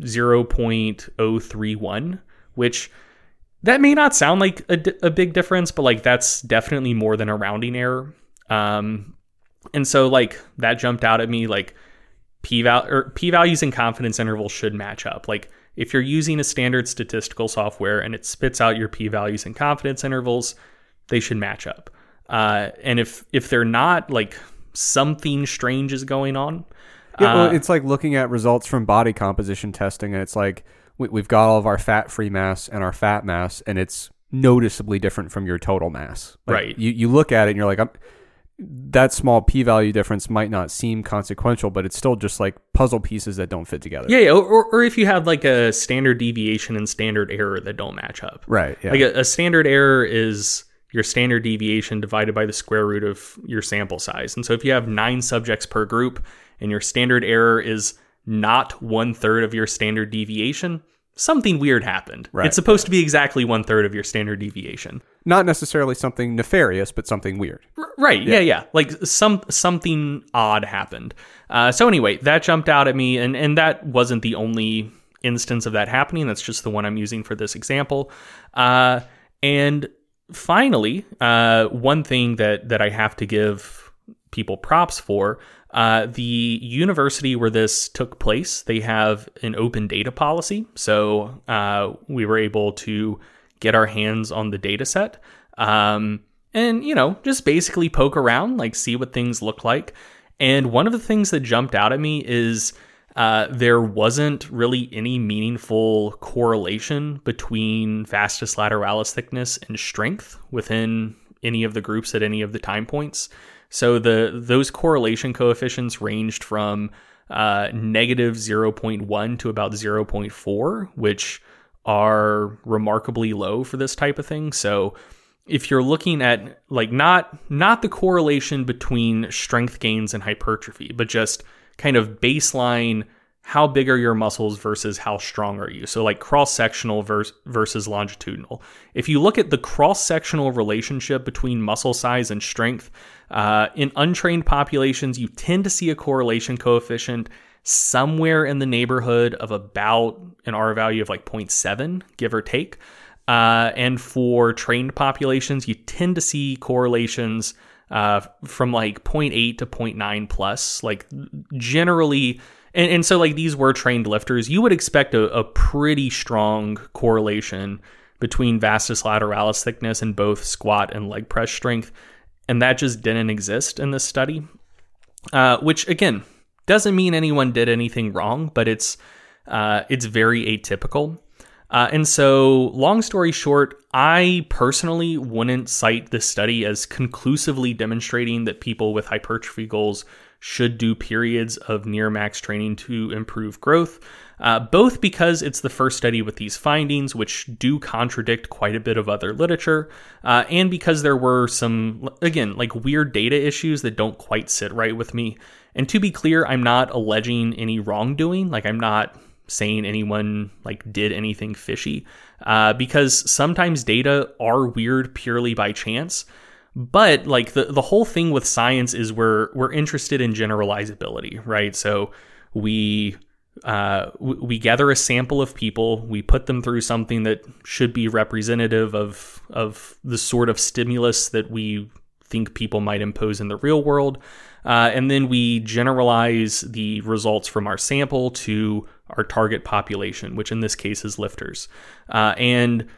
0.031, which that may not sound like a big difference, but like that's definitely more than a rounding error. And so like that jumped out at me. Like p-values and confidence intervals should match up. Like, if you're using a standard statistical software and it spits out your p-values and confidence intervals, they should match up. And if they're not, like, something strange is going on. Well, it's like looking at results from body composition testing, and it's like we've got all of our fat-free mass and our fat mass, and it's noticeably different from your total mass. Like, right. You look at it and you're like, that small p-value difference might not seem consequential, but it's still just like puzzle pieces that don't fit together. Yeah. Or if you have like a standard deviation and standard error that don't match up. Right. Yeah. Like a standard error is your standard deviation divided by the square root of your sample size. And so if you have 9 subjects per group and your standard error is not 1/3 of your standard deviation, something weird happened. Right. It's supposed to be exactly 1/3 of your standard deviation. Not necessarily something nefarious, but something weird. Right. Yeah. Like something odd happened. So anyway, that jumped out at me, and that wasn't the only instance of that happening. That's just the one I'm using for this example. And finally, one thing that I have to give people props for, the university where this took place, they have an open data policy. So we were able to get our hands on the data set and, just basically poke around, like see what things look like. And one of the things that jumped out at me is there wasn't really any meaningful correlation between vastus lateralis thickness and strength within any of the groups at any of the time points. So those correlation coefficients ranged from negative 0.1 to about 0.4, which are remarkably low for this type of thing. So if you're looking at like not the correlation between strength gains and hypertrophy, but just kind of baseline, how big are your muscles versus how strong are you? So like cross-sectional versus longitudinal. If you look at the cross-sectional relationship between muscle size and strength, in untrained populations, you tend to see a correlation coefficient somewhere in the neighborhood of about an R value of like 0.7, give or take. And for trained populations, you tend to see correlations from like 0.8 to 0.9 plus, like generally. And so like these were trained lifters. You would expect a pretty strong correlation between vastus lateralis thickness and both squat and leg press strength. And that just didn't exist in this study, which again, doesn't mean anyone did anything wrong, but it's very atypical. And so long story short, I personally wouldn't cite this study as conclusively demonstrating that people with hypertrophy goals should do periods of near max training to improve growth, both because it's the first study with these findings, which do contradict quite a bit of other literature, and because there were some, again, like weird data issues that don't quite sit right with me. And to be clear, I'm not alleging any wrongdoing. Like I'm not saying anyone like did anything fishy, because sometimes data are weird purely by chance. But like the whole thing with science is we're interested in generalizability, right? So we gather a sample of people, we put them through something that should be representative of the sort of stimulus that we think people might impose in the real world, and then we generalize the results from our sample to our target population, which in this case is lifters, and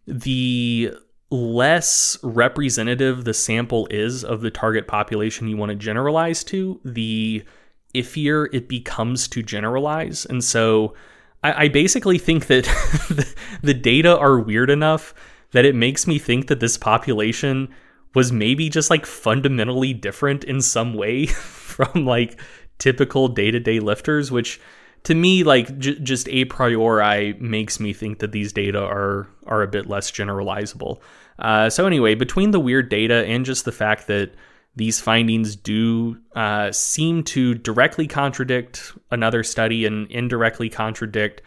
the less representative the sample is of the target population you want to generalize to, the iffier it becomes to generalize. And so I basically think that the data are weird enough that it makes me think that this population was maybe just like fundamentally different in some way from like typical day-to-day lifters, which to me, like just a priori makes me think that these data are a bit less generalizable. So anyway, between the weird data and just the fact that these findings do seem to directly contradict another study and indirectly contradict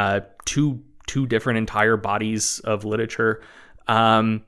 two different entire bodies of literature, I'm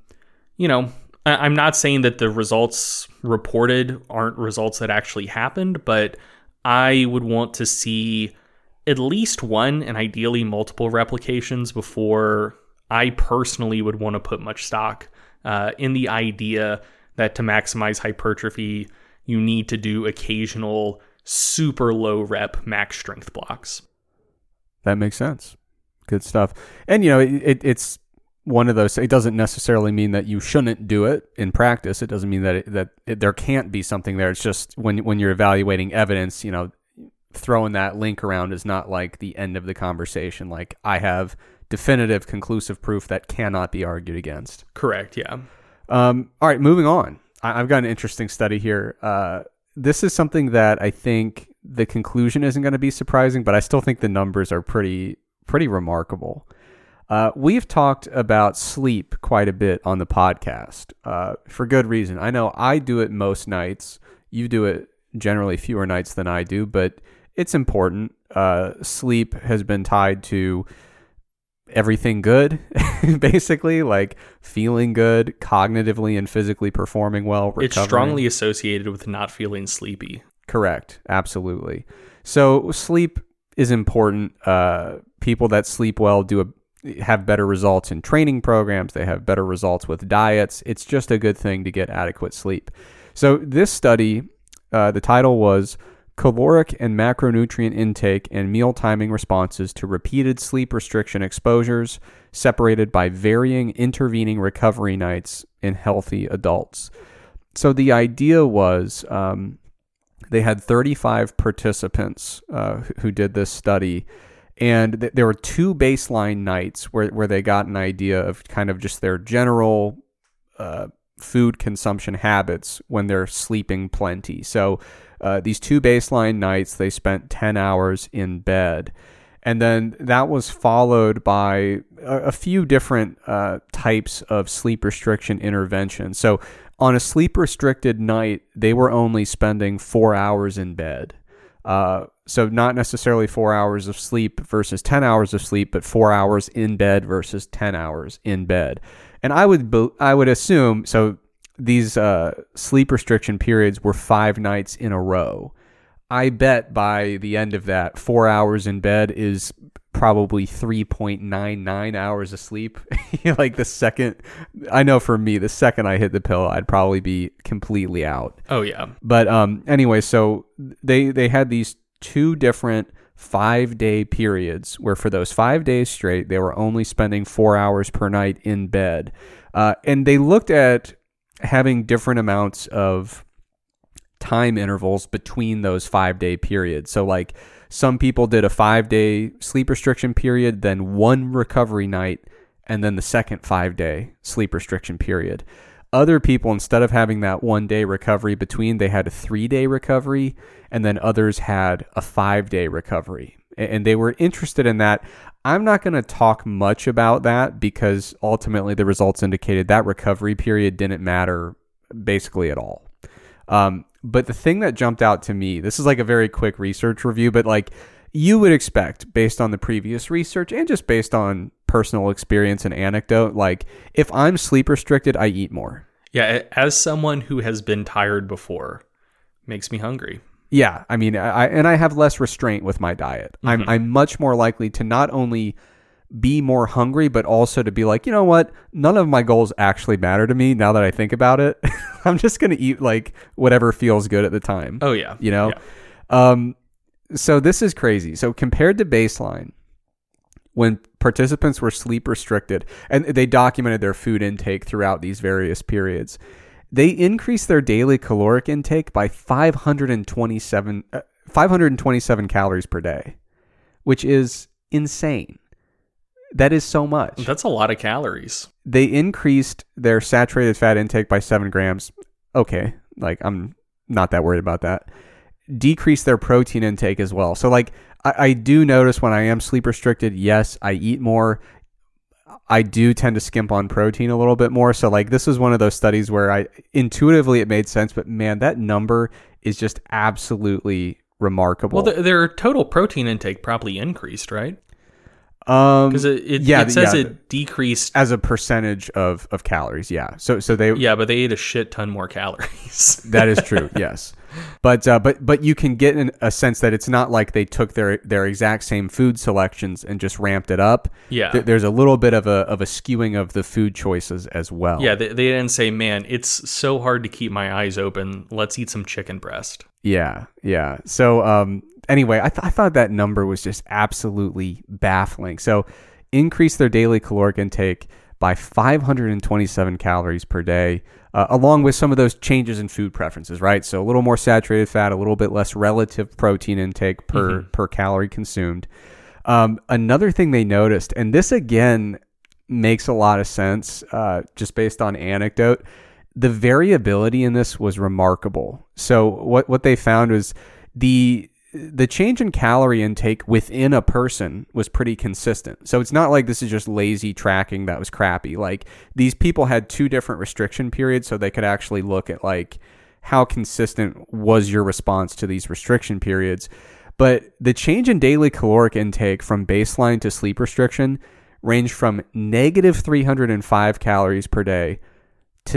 not saying that the results reported aren't results that actually happened, but I would want to see at least one and ideally multiple replications before I personally would want to put much stock in the idea that to maximize hypertrophy, you need to do occasional super low rep max strength blocks. That makes sense. Good stuff. And, it's one of those, it doesn't necessarily mean that you shouldn't do it in practice. It doesn't mean that there can't be something there. It's just when you're evaluating evidence, throwing that link around is not like the end of the conversation. Like I have definitive, conclusive proof that cannot be argued against. Correct. Yeah. All right, moving on. I've got an interesting study here. This is something that I think the conclusion isn't going to be surprising, but I still think the numbers are pretty remarkable. We've talked about sleep quite a bit on the podcast for good reason. I know I do it most nights. You do it generally fewer nights than I do, but it's important. Sleep has been tied to everything good, basically, like feeling good, cognitively and physically performing well, recovering. It's strongly associated with not feeling sleepy. Correct. Absolutely. So sleep is important. People that sleep well have better results in training programs. They have better results with diets. It's just a good thing to get adequate sleep. So this study, the title was Caloric and Macronutrient Intake and Meal Timing Responses to Repeated Sleep Restriction Exposures Separated by Varying Intervening Recovery Nights in Healthy Adults. So the idea was they had 35 participants who did this study, and there were 2 baseline nights where they got an idea of kind of just their general food consumption habits when they're sleeping plenty. So these 2 baseline nights, they spent 10 hours in bed. And then that was followed by a few different types of sleep restriction interventions. So on a sleep restricted night, they were only spending 4 hours in bed. So not necessarily 4 hours of sleep versus 10 hours of sleep, but 4 hours in bed versus 10 hours in bed. And I would assume, so these sleep restriction periods were 5 nights in a row. I bet by the end of that, 4 hours in bed is probably 3.99 hours of sleep. Like I know for me, the second I hit the pill, I'd probably be completely out. Oh yeah. But anyway, so they had these 2 different 5-day periods where for those 5 days straight, they were only spending 4 hours per night in bed. And they looked at having different amounts of time intervals between those 5-day periods. So like some people did a 5-day sleep restriction period, then 1 recovery night, and then the second 5-day sleep restriction period. Other people, instead of having that 1-day recovery between, they had a 3-day recovery, and then others had a 5-day recovery. And they were interested in that. I'm not going to talk much about that because ultimately the results indicated that recovery period didn't matter basically at all. But the thing that jumped out to me, this is like a very quick research review, but like you would expect based on the previous research and just based on personal experience and anecdote, like if I'm sleep restricted, I eat more. Yeah, as someone who has been tired before, makes me hungry. Yeah, I mean, I have less restraint with my diet. Mm-hmm. I'm much more likely to not only be more hungry, but also to be like, you know what? None of my goals actually matter to me now that I think about it. I'm just going to eat like whatever feels good at the time. Oh, yeah. You know? Yeah. So this is crazy. So compared to baseline, when participants were sleep restricted, and they documented their food intake throughout these various periods, they increased their daily caloric intake by 527 calories per day, which is insane. That is so much. That's a lot of calories. They increased their saturated fat intake by 7 grams. Okay, like I'm not that worried about that. Decreased their protein intake as well. So like I do notice when I am sleep restricted, yes, I eat more. I do tend to skimp on protein a little bit more. So like this is one of those studies where intuitively it made sense, but man, that number is just absolutely remarkable. Well, their total protein intake probably increased, right? Because it says it decreased as a percentage of calories. Yeah. So they but they ate a shit ton more calories. That is true. Yes. But you can get a sense that it's not like they took their exact same food selections and just ramped it up. Yeah. There's a little bit of a skewing of the food choices as well. Yeah. They didn't say, man, it's so hard to keep my eyes open. Let's eat some chicken breast. Yeah. Yeah. So, anyway, I thought that number was just absolutely baffling. So increase their daily caloric intake by 527 calories per day, along with some of those changes in food preferences, right? So a little more saturated fat, a little bit less relative protein intake per calorie consumed. Another thing they noticed, and this again makes a lot of sense just based on anecdote, the variability in this was remarkable. So what they found was the change in calorie intake within a person was pretty consistent. So it's not like this is just lazy tracking that was crappy. Like these people had 2 different restriction periods, so they could actually look at like how consistent was your response to these restriction periods. But the change in daily caloric intake from baseline to sleep restriction range from negative 305 calories per day to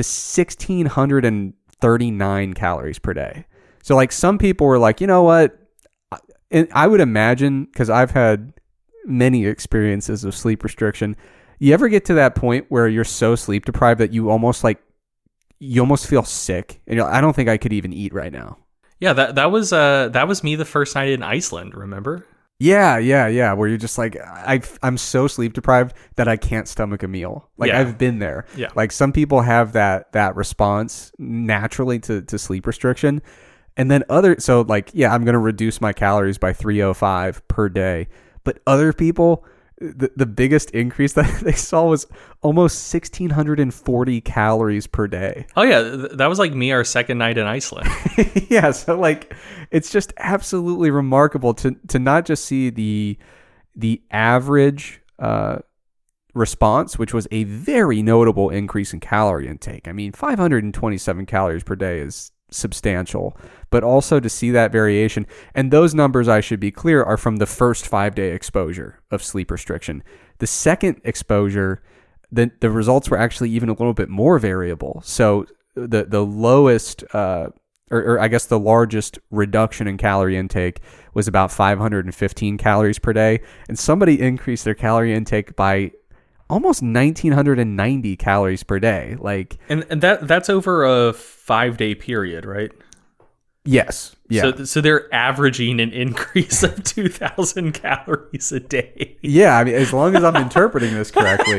1,639 calories per day. So like some people were like, you know what? And I would imagine, because I've had many experiences of sleep restriction, you ever get to that point where you're so sleep deprived that you almost feel sick, and I don't think I could even eat right now. Yeah, that was me the first night in Iceland, remember? Yeah, where you're just like, I'm so sleep deprived that I can't stomach a meal. Like, Yeah. I've been there. Yeah. Like, some people have that response naturally to sleep restriction. And then so like, yeah, I'm going to reduce my calories by 305 per day. But other people, the biggest increase that they saw was almost 1,640 calories per day. Oh yeah, that was like me our second night in Iceland. Yeah, so like, it's just absolutely remarkable to not just see the average response, which was a very notable increase in calorie intake. I mean, 527 calories per day is substantial, but also to see that variation. And those numbers, I should be clear, are from the first 5-day exposure of sleep restriction. The second exposure, the results were actually even a little bit more variable. So the lowest, or I guess the largest reduction in calorie intake was about 515 calories per day. And somebody increased their calorie intake by almost 1,990 calories per day. Like, and that's over a 5-day period, right? Yes. Yeah. So they're averaging an increase of 2,000 calories a day. Yeah. I mean, as long as I'm interpreting this correctly.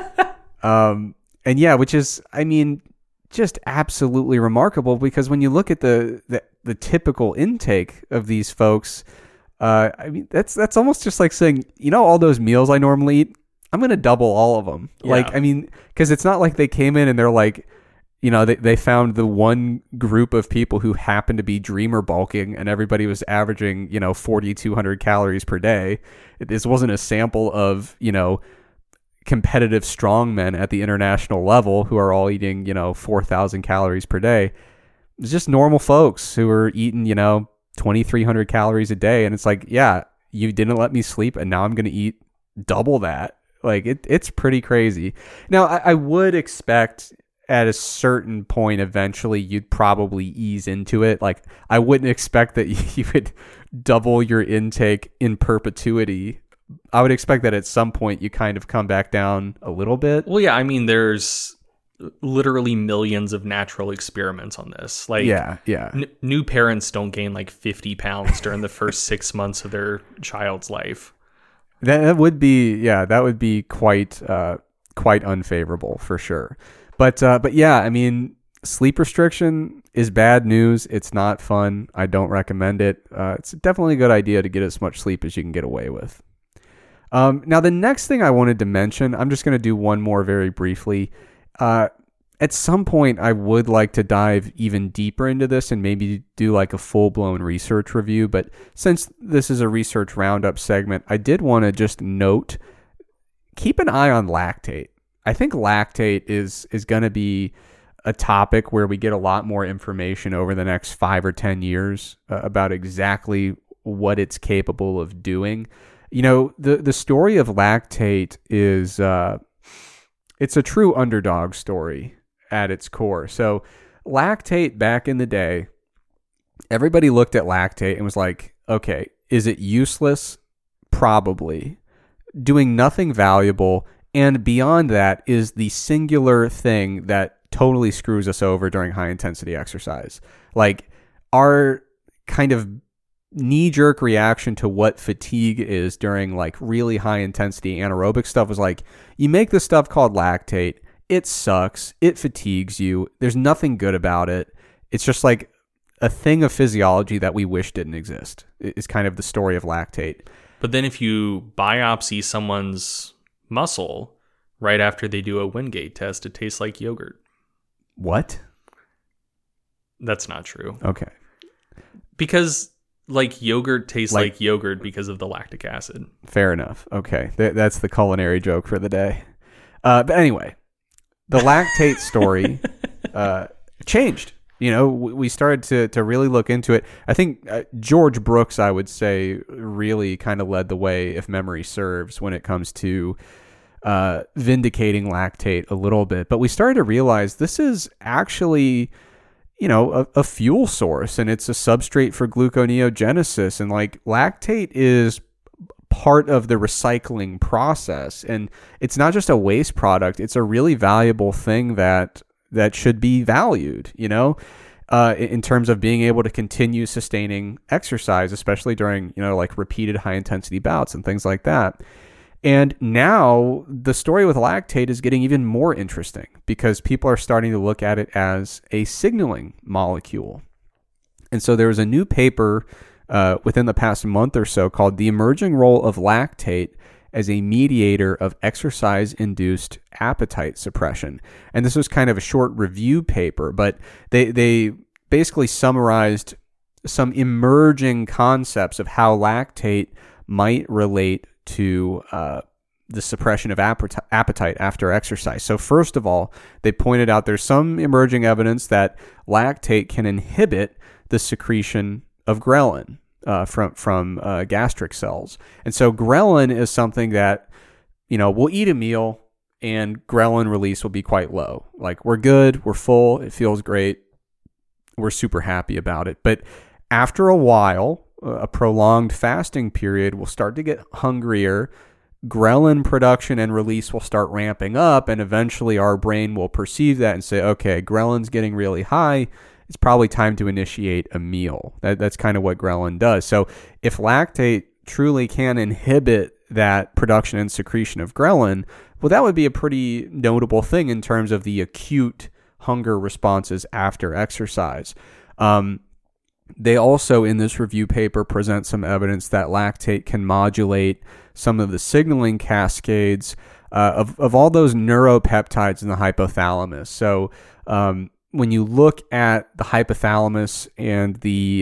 And yeah, which is, I mean, just absolutely remarkable, because when you look at the typical intake of these folks, I mean, that's almost just like saying, all those meals I normally eat, I'm going to double all of them. Yeah. Like, I mean, because it's not like they came in and they're like, they found the one group of people who happened to be dreamer bulking and everybody was averaging, 4,200 calories per day. This wasn't a sample of, competitive strongmen at the international level who are all eating, 4,000 calories per day. It's just normal folks who are eating, 2,300 calories a day. And it's like, yeah, you didn't let me sleep and now I'm going to eat double that. Like, it's pretty crazy. Now, I would expect at a certain point eventually you'd probably ease into it. Like, I wouldn't expect that you would double your intake in perpetuity. I would expect that at some point you kind of come back down a little bit. Well, yeah, I mean, there's literally millions of natural experiments on this. Like, yeah. New parents don't gain like 50 pounds during the first 6 months of their child's life. That would be quite unfavorable for sure. But yeah, I mean, sleep restriction is bad news. It's not fun. I don't recommend it. It's definitely a good idea to get as much sleep as you can get away with. Now, the next thing I wanted to mention, I'm just going to do one more very briefly. At some point, I would like to dive even deeper into this and maybe do like a full-blown research review. But since this is a research roundup segment, I did want to just note, keep an eye on lactate. I think lactate is going to be a topic where we get a lot more information over the next 5 or 10 years about exactly what it's capable of doing. The story of lactate is it's a true underdog story at its core. So lactate, back in the day, everybody looked at lactate and was like, okay, is it useless? Probably. Doing nothing valuable. And beyond that is the singular thing that totally screws us over during high intensity exercise. Like, our kind of knee-jerk reaction to what fatigue is during like really high intensity anaerobic stuff was like, you make this stuff called lactate, it sucks, it fatigues you, there's nothing good about it, it's just like a thing of physiology that we wish didn't exist. It's kind of the story of lactate. But then if you biopsy someone's muscle right after they do a Wingate test, it tastes like yogurt. What? That's not true. Okay. Because like yogurt tastes like yogurt because of the lactic acid. Fair enough. Okay. That's the culinary joke for the day. But anyway, the lactate story changed. We started to really look into it. I think George Brooks, I would say, really kind of led the way, if memory serves, when it comes to vindicating lactate a little bit. But we started to realize this is actually, a fuel source, and it's a substrate for gluconeogenesis. And like lactate is part of the recycling process. And it's not just a waste product. It's a really valuable thing that should be valued, in terms of being able to continue sustaining exercise, especially during, like repeated high intensity bouts and things like that. And now the story with lactate is getting even more interesting because people are starting to look at it as a signaling molecule. And so there was a new paper within the past month or so called The Emerging Role of Lactate as a Mediator of Exercise-Induced Appetite Suppression. And this was kind of a short review paper, but they basically summarized some emerging concepts of how lactate might relate to the suppression of appetite after exercise. So first of all, they pointed out there's some emerging evidence that lactate can inhibit the secretion of ghrelin from gastric cells. And so ghrelin is something that, we'll eat a meal and ghrelin release will be quite low. Like we're good, we're full, it feels great, we're super happy about it. But after a while, a prolonged fasting period, we'll start to get hungrier. Ghrelin production and release will start ramping up, and eventually our brain will perceive that and say, okay, ghrelin's getting really high. It's probably time to initiate a meal. That's kind of what ghrelin does. So if lactate truly can inhibit that production and secretion of ghrelin, well, that would be a pretty notable thing in terms of the acute hunger responses after exercise. They also, in this review paper, present some evidence that lactate can modulate some of the signaling cascades of all those neuropeptides in the hypothalamus. So when you look at the hypothalamus and the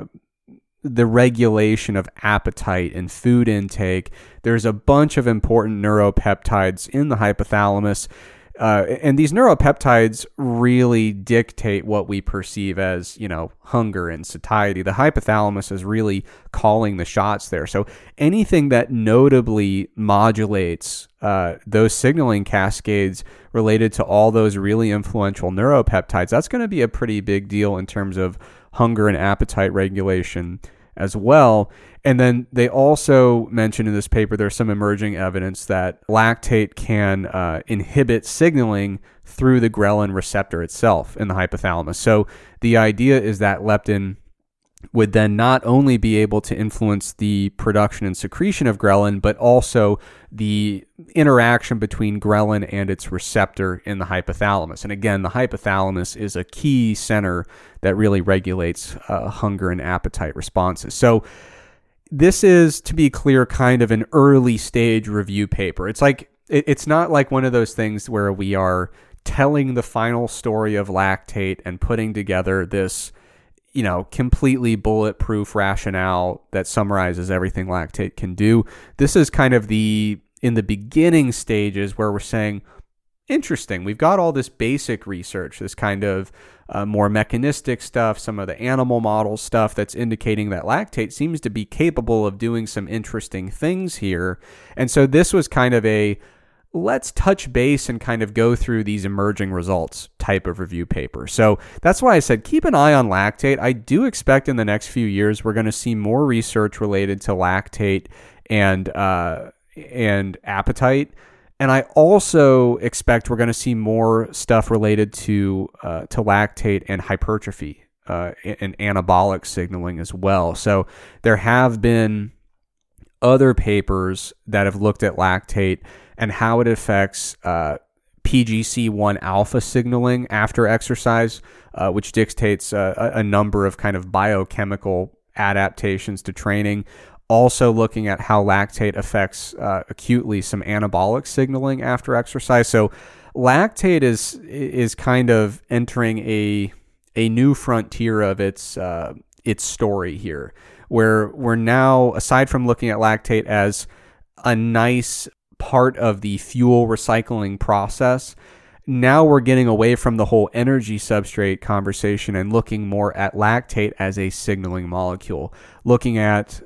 regulation of appetite and food intake, there's a bunch of important neuropeptides in the hypothalamus. And these neuropeptides really dictate what we perceive as, hunger and satiety. The hypothalamus is really calling the shots there. So anything that notably modulates those signaling cascades related to all those really influential neuropeptides, that's going to be a pretty big deal in terms of hunger and appetite regulation as well. And then they also mentioned in this paper there's some emerging evidence that lactate can inhibit signaling through the ghrelin receptor itself in the hypothalamus. So the idea is that leptin would then not only be able to influence the production and secretion of ghrelin, but also the interaction between ghrelin and its receptor in the hypothalamus. And again, the hypothalamus is a key center that really regulates hunger and appetite responses. So this is, to be clear, kind of an early stage review paper. It's not like one of those things where we are telling the final story of lactate and putting together this completely bulletproof rationale that summarizes everything lactate can do. This is kind of in the beginning stages where we're saying, interesting, we've got all this basic research, this kind of more mechanistic stuff, some of the animal model stuff that's indicating that lactate seems to be capable of doing some interesting things here. And so this was kind of a let's touch base and kind of go through these emerging results type of review paper. So that's why I said keep an eye on lactate. I do expect in the next few years we're going to see more research related to lactate and appetite. And I also expect we're going to see more stuff related to lactate and hypertrophy and anabolic signaling as well. So there have been other papers that have looked at lactate and how it affects PGC1 alpha signaling after exercise, which dictates a number of kind of biochemical adaptations to training. Also looking at how lactate affects acutely some anabolic signaling after exercise. So lactate is kind of entering a new frontier of its story here, where we're now, aside from looking at lactate as a nice part of the fuel recycling process, now we're getting away from the whole energy substrate conversation and looking more at lactate as a signaling molecule, looking at,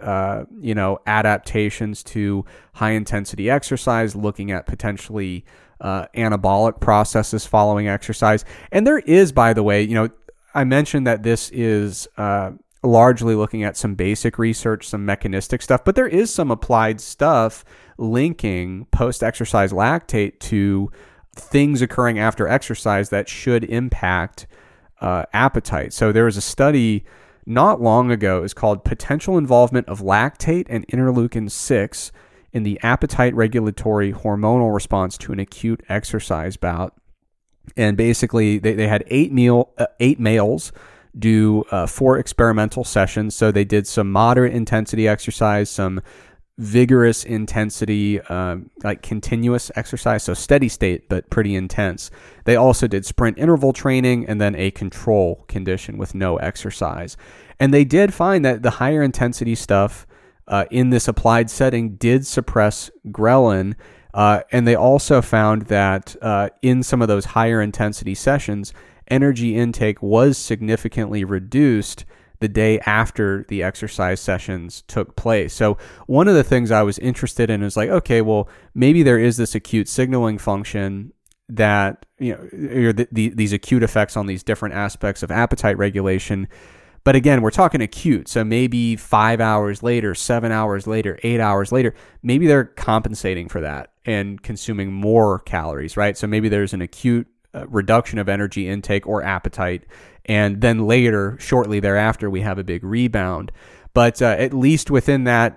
adaptations to high intensity exercise, looking at potentially anabolic processes following exercise. And there is, by the way, I mentioned that this is largely looking at some basic research, some mechanistic stuff, but there is some applied stuff linking post-exercise lactate to things occurring after exercise that should impact appetite. So there was a study not long ago. It's called Potential Involvement of Lactate and Interleukin-6 in the Appetite Regulatory Hormonal Response to an Acute Exercise Bout. And basically, they had eight males do 4 experimental sessions. So they did some moderate intensity exercise, some vigorous intensity, like continuous exercise, so steady state, but pretty intense. They also did sprint interval training and then a control condition with no exercise. And they did find that the higher intensity stuff in this applied setting did suppress ghrelin. And they also found that in some of those higher intensity sessions, energy intake was significantly reduced the day after the exercise sessions took place. So one of the things I was interested in is like, okay, well, maybe there is this acute signaling function that, or these acute effects on these different aspects of appetite regulation. But again, we're talking acute. So maybe 5 hours later, 7 hours later, 8 hours later, maybe they're compensating for that and consuming more calories, right? So maybe there's an acute reduction of energy intake or appetite, and then later, shortly thereafter, we have a big rebound. But at least within that,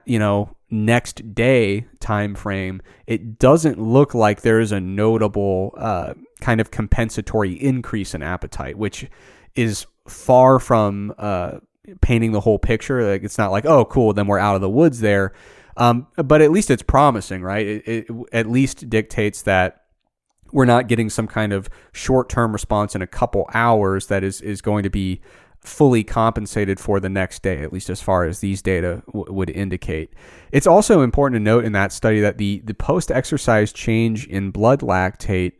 next day time frame, it doesn't look like there is a notable kind of compensatory increase in appetite, which is far from painting the whole picture. Like, it's not like, oh, cool, then we're out of the woods there. But at least it's promising, right? It at least dictates that we're not getting some kind of short-term response in a couple hours that is going to be fully compensated for the next day, at least as far as these data would indicate. It's also important to note in that study that the post-exercise change in blood lactate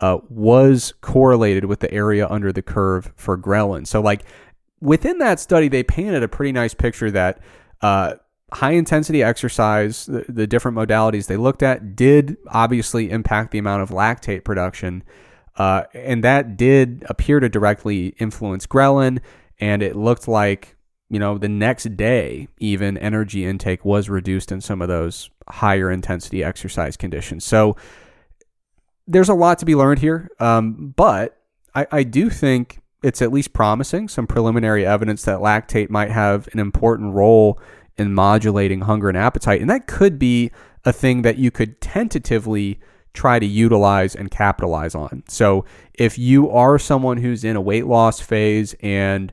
was correlated with the area under the curve for ghrelin. So like within that study, they painted a pretty nice picture that high intensity exercise, the different modalities they looked at, did obviously impact the amount of lactate production. And that did appear to directly influence ghrelin. And it looked like, the next day, even energy intake was reduced in some of those higher intensity exercise conditions. So there's a lot to be learned here. But I do think it's at least promising, some preliminary evidence that lactate might have an important role in modulating hunger and appetite. And that could be a thing that you could tentatively try to utilize and capitalize on. So if you are someone who's in a weight loss phase and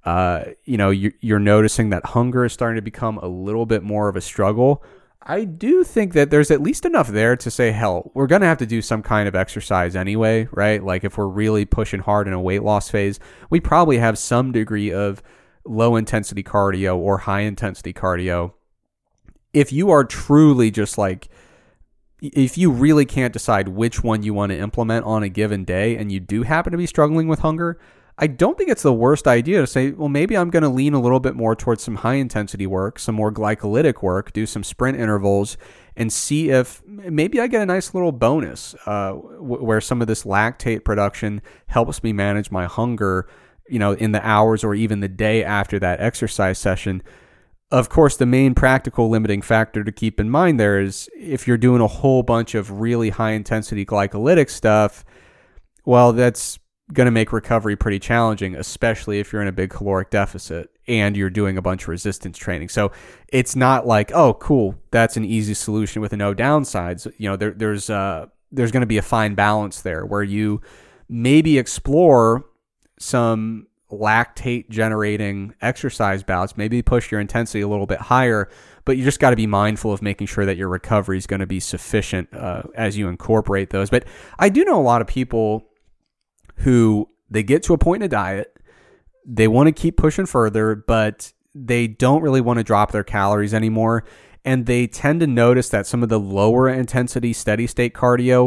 you're noticing that hunger is starting to become a little bit more of a struggle, I do think that there's at least enough there to say, hell, we're going to have to do some kind of exercise anyway, right? Like if we're really pushing hard in a weight loss phase, we probably have some degree of low intensity cardio or high intensity cardio. If you are truly just like, if you really can't decide which one you want to implement on a given day and you do happen to be struggling with hunger, I don't think it's the worst idea to say, well, maybe I'm going to lean a little bit more towards some high intensity work, some more glycolytic work, do some sprint intervals, and see if maybe I get a nice little bonus where some of this lactate production helps me manage my hunger, in the hours or even the day after that exercise session. Of course, the main practical limiting factor to keep in mind there is if you're doing a whole bunch of really high intensity glycolytic stuff, well, that's going to make recovery pretty challenging, especially if you're in a big caloric deficit and you're doing a bunch of resistance training. So it's not like, oh, cool, that's an easy solution with no downsides. There's going to be a fine balance there where you maybe explore some lactate generating exercise bouts, maybe push your intensity a little bit higher, but you just got to be mindful of making sure that your recovery is going to be sufficient as you incorporate those. But I do know a lot of people who they get to a point in a diet, they want to keep pushing further, but they don't really want to drop their calories anymore. And they tend to notice that some of the lower intensity steady state cardio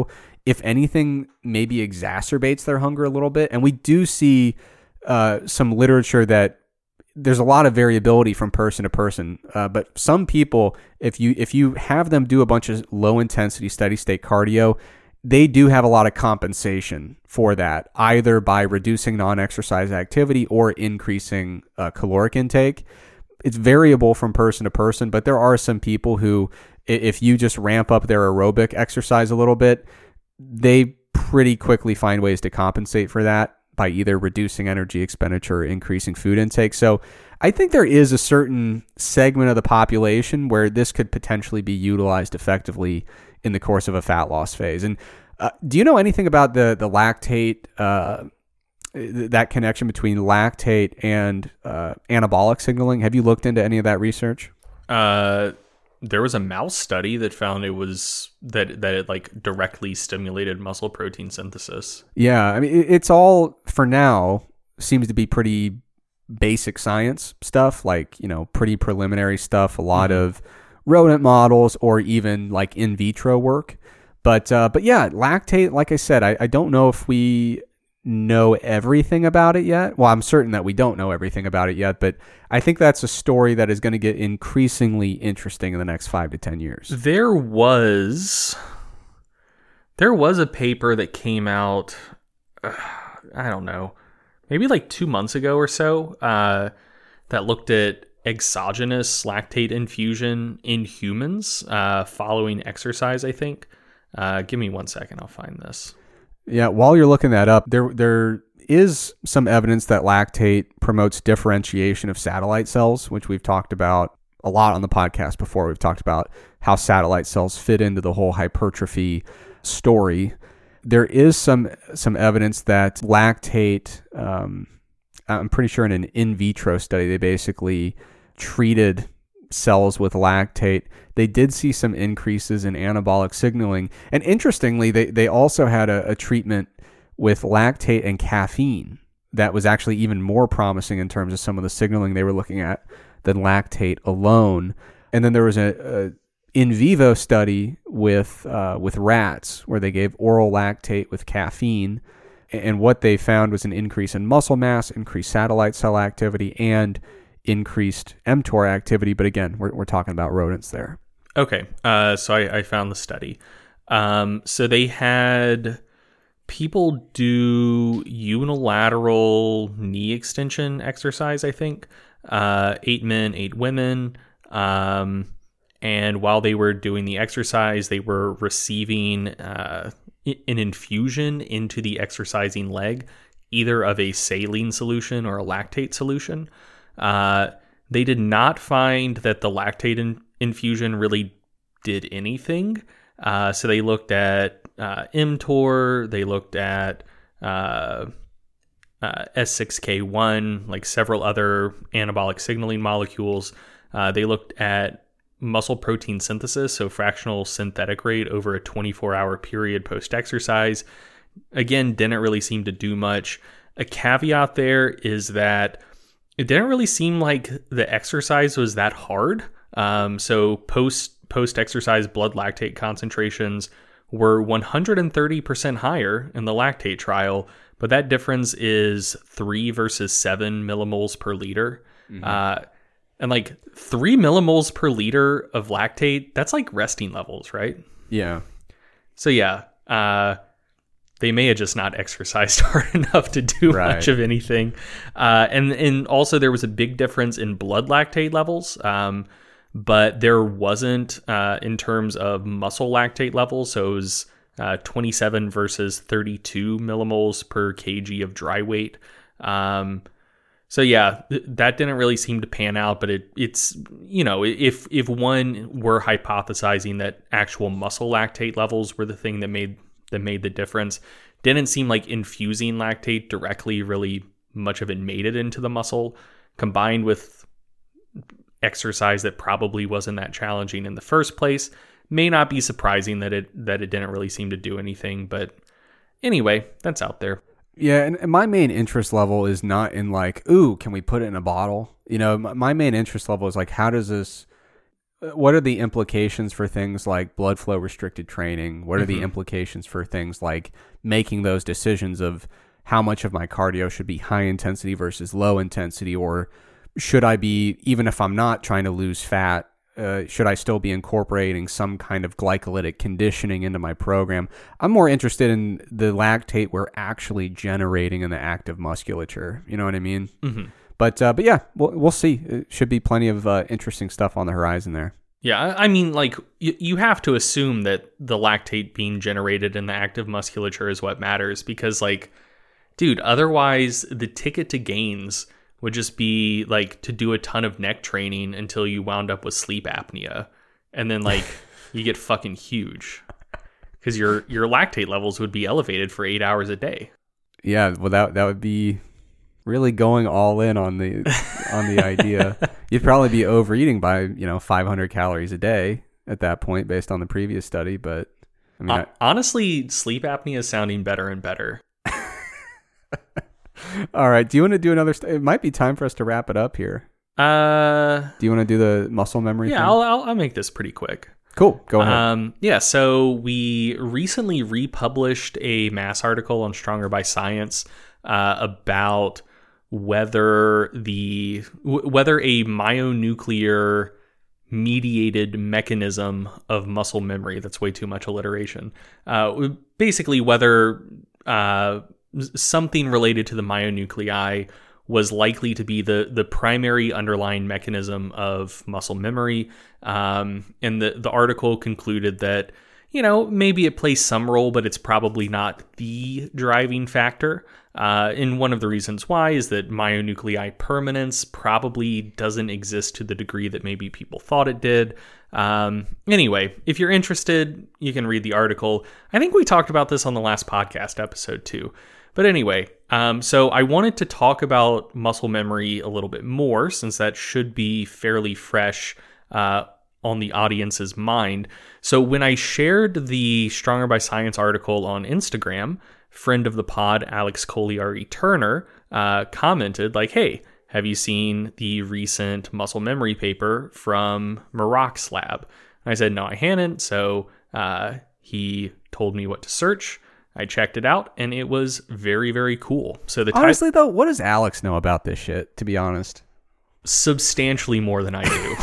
if anything, maybe exacerbates their hunger a little bit. And we do see some literature that there's a lot of variability from person to person. But some people, if you have them do a bunch of low intensity steady state cardio, they do have a lot of compensation for that, either by reducing non-exercise activity or increasing caloric intake. It's variable from person to person, but there are some people who, if you just ramp up their aerobic exercise a little bit, they pretty quickly find ways to compensate for that by either reducing energy expenditure or increasing food intake. So I think there is a certain segment of the population where this could potentially be utilized effectively in the course of a fat loss phase. And do you know anything about the lactate, that connection between lactate and anabolic signaling? Have you looked into any of that research? There was a mouse study that found it was that it like directly stimulated muscle protein synthesis. Yeah, I mean, it's all for now seems to be pretty basic science stuff, like, pretty preliminary stuff, a lot of rodent models or even like in vitro work. But yeah, lactate, like I said, I don't know if we know everything about it yet. Well, I'm certain that we don't know everything about it yet, but I think that's a story that is going to get increasingly interesting in the next 5 to 10 years. There was a paper that came out, I don't know, maybe like 2 months ago or so, that looked at exogenous lactate infusion in humans following exercise, I think. Give me 1 second, I'll find this. Yeah, while you're looking that up, there is some evidence that lactate promotes differentiation of satellite cells, which we've talked about a lot on the podcast before. We've talked about how satellite cells fit into the whole hypertrophy story. There is some evidence that lactate, I'm pretty sure in an in vitro study, they basically treated cells with lactate. They did see some increases in anabolic signaling. And interestingly, they also had a treatment with lactate and caffeine that was actually even more promising in terms of some of the signaling they were looking at than lactate alone. And then there was a in vivo study with rats where they gave oral lactate with caffeine. And what they found was an increase in muscle mass, increased satellite cell activity, and increased mTOR activity. But again, we're talking about rodents there. Okay, so I found the study. So they had people do unilateral knee extension exercise, I think. 8 men, 8 women. And while they were doing the exercise, they were receiving an infusion into the exercising leg, either of a saline solution or a lactate solution. They did not find that the lactate infusion really did anything. So they looked at mTOR, they looked at S6K1, like several other anabolic signaling molecules. They looked at muscle protein synthesis, so fractional synthetic rate over a 24-hour period post-exercise. Again, didn't really seem to do much. A caveat there is that it didn't really seem like the exercise was that hard. So post-exercise blood lactate concentrations were 130% higher in the lactate trial, but that difference is 3 versus 7 millimoles per liter. Mm-hmm. And like 3 millimoles per liter of lactate, that's like resting levels, right? Yeah. So yeah, they may have just not exercised hard enough to do much of anything. And also there was a big difference in blood lactate levels, but there wasn't in terms of muscle lactate levels. So it was 27 versus 32 millimoles per kg of dry weight. So yeah, that didn't really seem to pan out, but it's, you know, if one were hypothesizing that actual muscle lactate levels were the thing that made the difference, didn't seem like infusing lactate directly really much of it made it into the muscle, combined with exercise that probably wasn't that challenging in the first place. May not be surprising that it didn't really seem to do anything, but anyway, that's out there. Yeah, and my main interest level is not in like, ooh, can we put it in a bottle? You know, my main interest level is like, how does this what are the implications for things like blood flow restricted training? What are the implications for things like making those decisions of how much of my cardio should be high intensity versus low intensity, or should I be, even if I'm not trying to lose fat, should I still be incorporating some kind of glycolytic conditioning into my program? I'm more interested in the lactate we're actually generating in the active musculature. You know what I mean? Mm-hmm. But yeah, we'll see. It should be plenty of interesting stuff on the horizon there. Yeah, I mean, like, you have to assume that the lactate being generated in the active musculature is what matters, because, like, dude, otherwise the ticket to gains would just be, like, to do a ton of neck training until you wound up with sleep apnea, and then, like, you get fucking huge, because your lactate levels would be elevated for 8 hours a day. Yeah, well, that would be really going all in on the idea. You'd probably be overeating by 500 calories a day at that point, based on the previous study. But I mean, honestly, sleep apnea is sounding better and better. All right. Do you want to do another? It might be time for us to wrap it up here. Do you want to do the muscle memory? Yeah, thing? I'll make this pretty quick. Cool. Go ahead. Yeah. So we recently republished a mass article on Stronger by Science about whether a myonuclear mediated mechanism of muscle memory, that's way too much alliteration, basically whether something related to the myonuclei was likely to be the primary underlying mechanism of muscle memory. And the article concluded that, maybe it plays some role, but it's probably not the driving factor. And one of the reasons why is that myonuclei permanence probably doesn't exist to the degree that maybe people thought it did. Anyway, if you're interested, you can read the article. I think we talked about this on the last podcast episode too. But anyway, so I wanted to talk about muscle memory a little bit more, since that should be fairly fresh on the audience's mind. So when I shared the Stronger by Science article on Instagram, friend of the pod, Alex Colliari Turner, commented like, hey, have you seen the recent muscle memory paper from Maroc's lab? And I said, no, I hadn't. So he told me what to search. I checked it out, and it was very, very cool. So honestly, though, what does Alex know about this shit, to be honest? Substantially more than I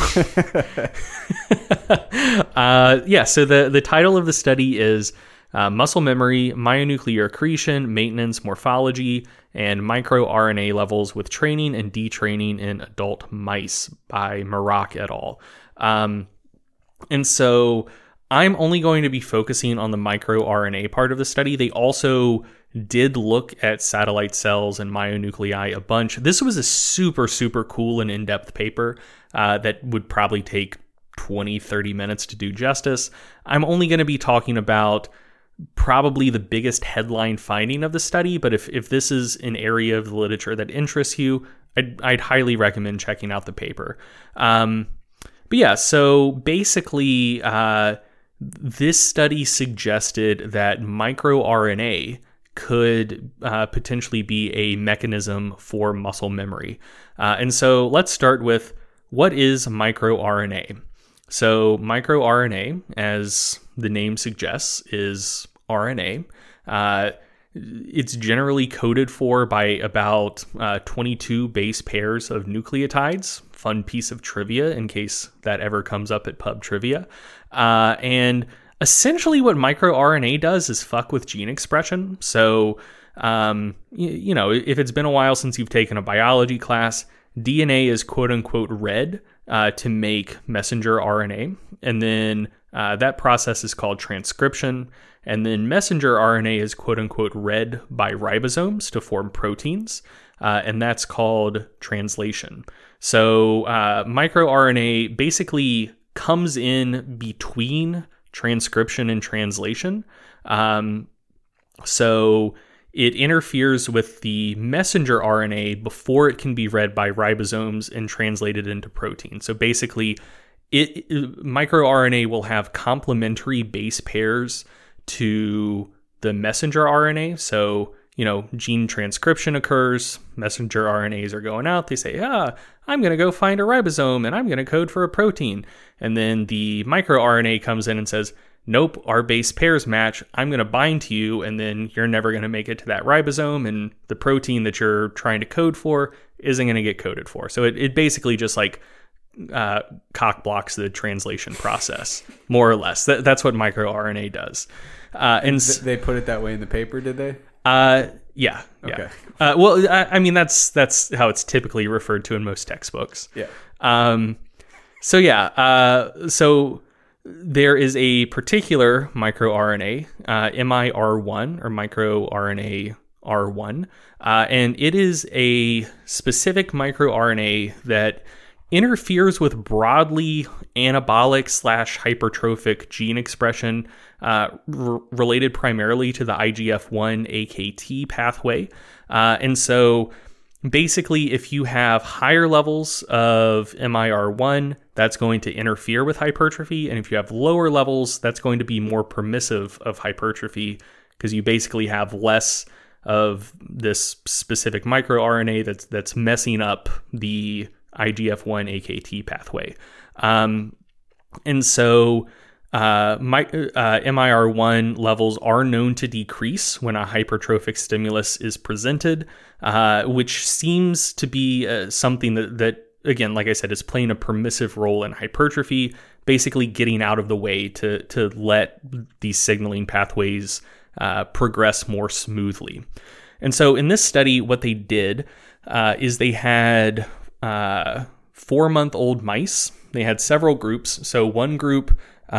do. Yeah, so the title of the study is Muscle Memory, Myonuclear Accretion, Maintenance, Morphology, and MicroRNA Levels with Training and Detraining in Adult Mice by Maroc et al. And so I'm only going to be focusing on the microRNA part of the study. They also did look at satellite cells and myonuclei a bunch. This was a super, super cool and in-depth paper that would probably take 20, 30 minutes to do justice. I'm only going to be talking about probably the biggest headline finding of the study, but if this is an area of the literature that interests you, I'd highly recommend checking out the paper. But yeah, so basically, this study suggested that microRNA could potentially be a mechanism for muscle memory. And so let's start with, what is microRNA? So microRNA, as the name suggests, is RNA. It's generally coded for by about 22 base pairs of nucleotides. Fun piece of trivia in case that ever comes up at pub trivia. And essentially what microRNA does is fuck with gene expression. So, if it's been a while since you've taken a biology class, DNA is quote unquote read to make messenger RNA. And then that process is called transcription. And then messenger RNA is quote unquote read by ribosomes to form proteins. And that's called translation. So microRNA basically comes in between transcription and translation. So it interferes with the messenger RNA before it can be read by ribosomes and translated into protein. So basically, microRNA will have complementary base pairs to the messenger RNA. So gene transcription occurs, messenger RNAs are going out, they say, I'm going to go find a ribosome and I'm going to code for a protein. And then the microRNA comes in and says, nope, our base pairs match, I'm going to bind to you, and then you're never going to make it to that ribosome, and the protein that you're trying to code for isn't going to get coded for. So it basically just like cock blocks the translation process, more or less. That's what microRNA does. And they put it that way in the paper, did they? Yeah. Okay. Well, I mean, that's how it's typically referred to in most textbooks. Yeah. So there is a particular microRNA, MIR1 or microRNA R1, and it is a specific microRNA that interferes with broadly anabolic / hypertrophic gene expression related primarily to the IGF-1 AKT pathway. And so basically, if you have higher levels of MIR1, that's going to interfere with hypertrophy. And if you have lower levels, that's going to be more permissive of hypertrophy, because you basically have less of this specific microRNA that's messing up the IGF-1 AKT pathway. And so MIR1 levels are known to decrease when a hypertrophic stimulus is presented, which seems to be something that, again, like I said, is playing a permissive role in hypertrophy, basically getting out of the way to let these signaling pathways progress more smoothly. And so in this study, what they did is they had 4-month-old mice. They had several groups. So one group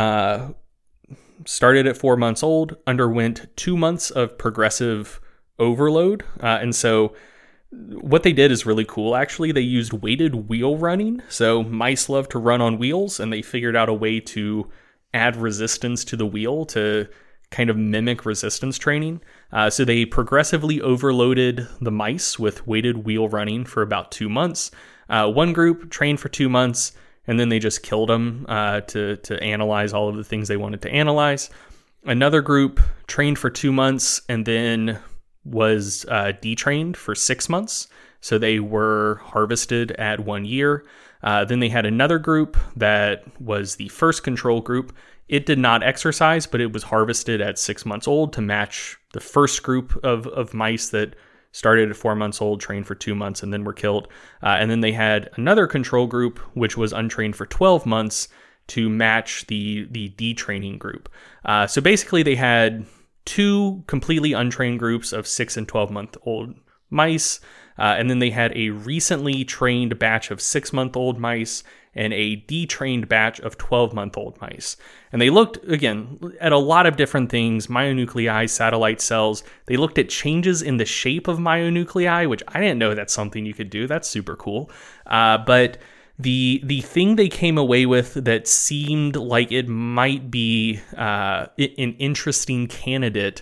started at 4 months old, underwent 2 months of progressive overload. And so what they did is really cool, actually. They used weighted wheel running. So mice love to run on wheels, and they figured out a way to add resistance to the wheel to kind of mimic resistance training. So they progressively overloaded the mice with weighted wheel running for about 2 months. One group trained for 2 months, and then they just killed them to analyze all of the things they wanted to analyze. Another group trained for 2 months and then was detrained for 6 months. So they were harvested at 1 year. Then they had another group that was the first control group. It did not exercise, but it was harvested at 6 months old to match the first group of mice that started at 4 months old, trained for 2 months, and then were killed. And then they had another control group, which was untrained for 12 months to match the detraining group. So basically they had 2 completely untrained groups of 6 and 12-month-old mice. And then they had a recently trained batch of 6-month-old mice and a detrained batch of 12-month-old mice. And they looked, again, at a lot of different things, myonuclei, satellite cells. They looked at changes in the shape of myonuclei, which I didn't know that's something you could do. That's super cool. But the thing they came away with that seemed like it might be an interesting candidate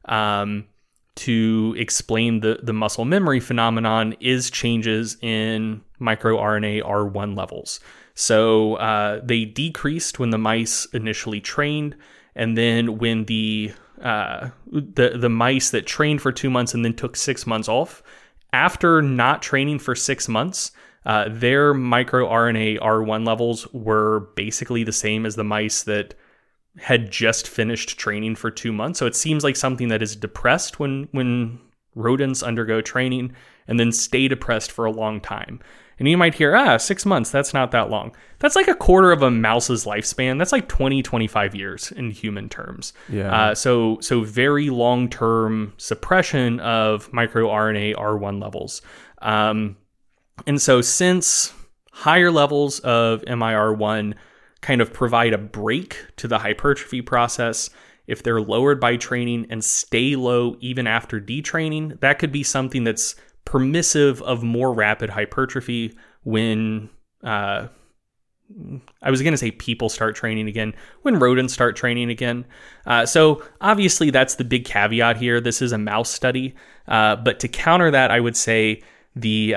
to explain the muscle memory phenomenon is changes in microRNA R1 levels. So they decreased when the mice initially trained, and then when the mice that trained for 2 months and then took 6 months off, after not training for 6 months, their microRNA R1 levels were basically the same as the mice that had just finished training for 2 months. So it seems like something that is depressed when rodents undergo training and then stay depressed for a long time. And you might hear, 6 months, that's not that long. That's like a quarter of a mouse's lifespan. That's like 20, 25 years in human terms. Yeah. So very long-term suppression of microRNA R1 levels. And so since higher levels of MIR1 kind of provide a break to the hypertrophy process, if they're lowered by training and stay low even after detraining, that could be something that's permissive of more rapid hypertrophy when, I was going to say people start training again, when rodents start training again. So obviously that's the big caveat here. This is a mouse study. But to counter that, I would say the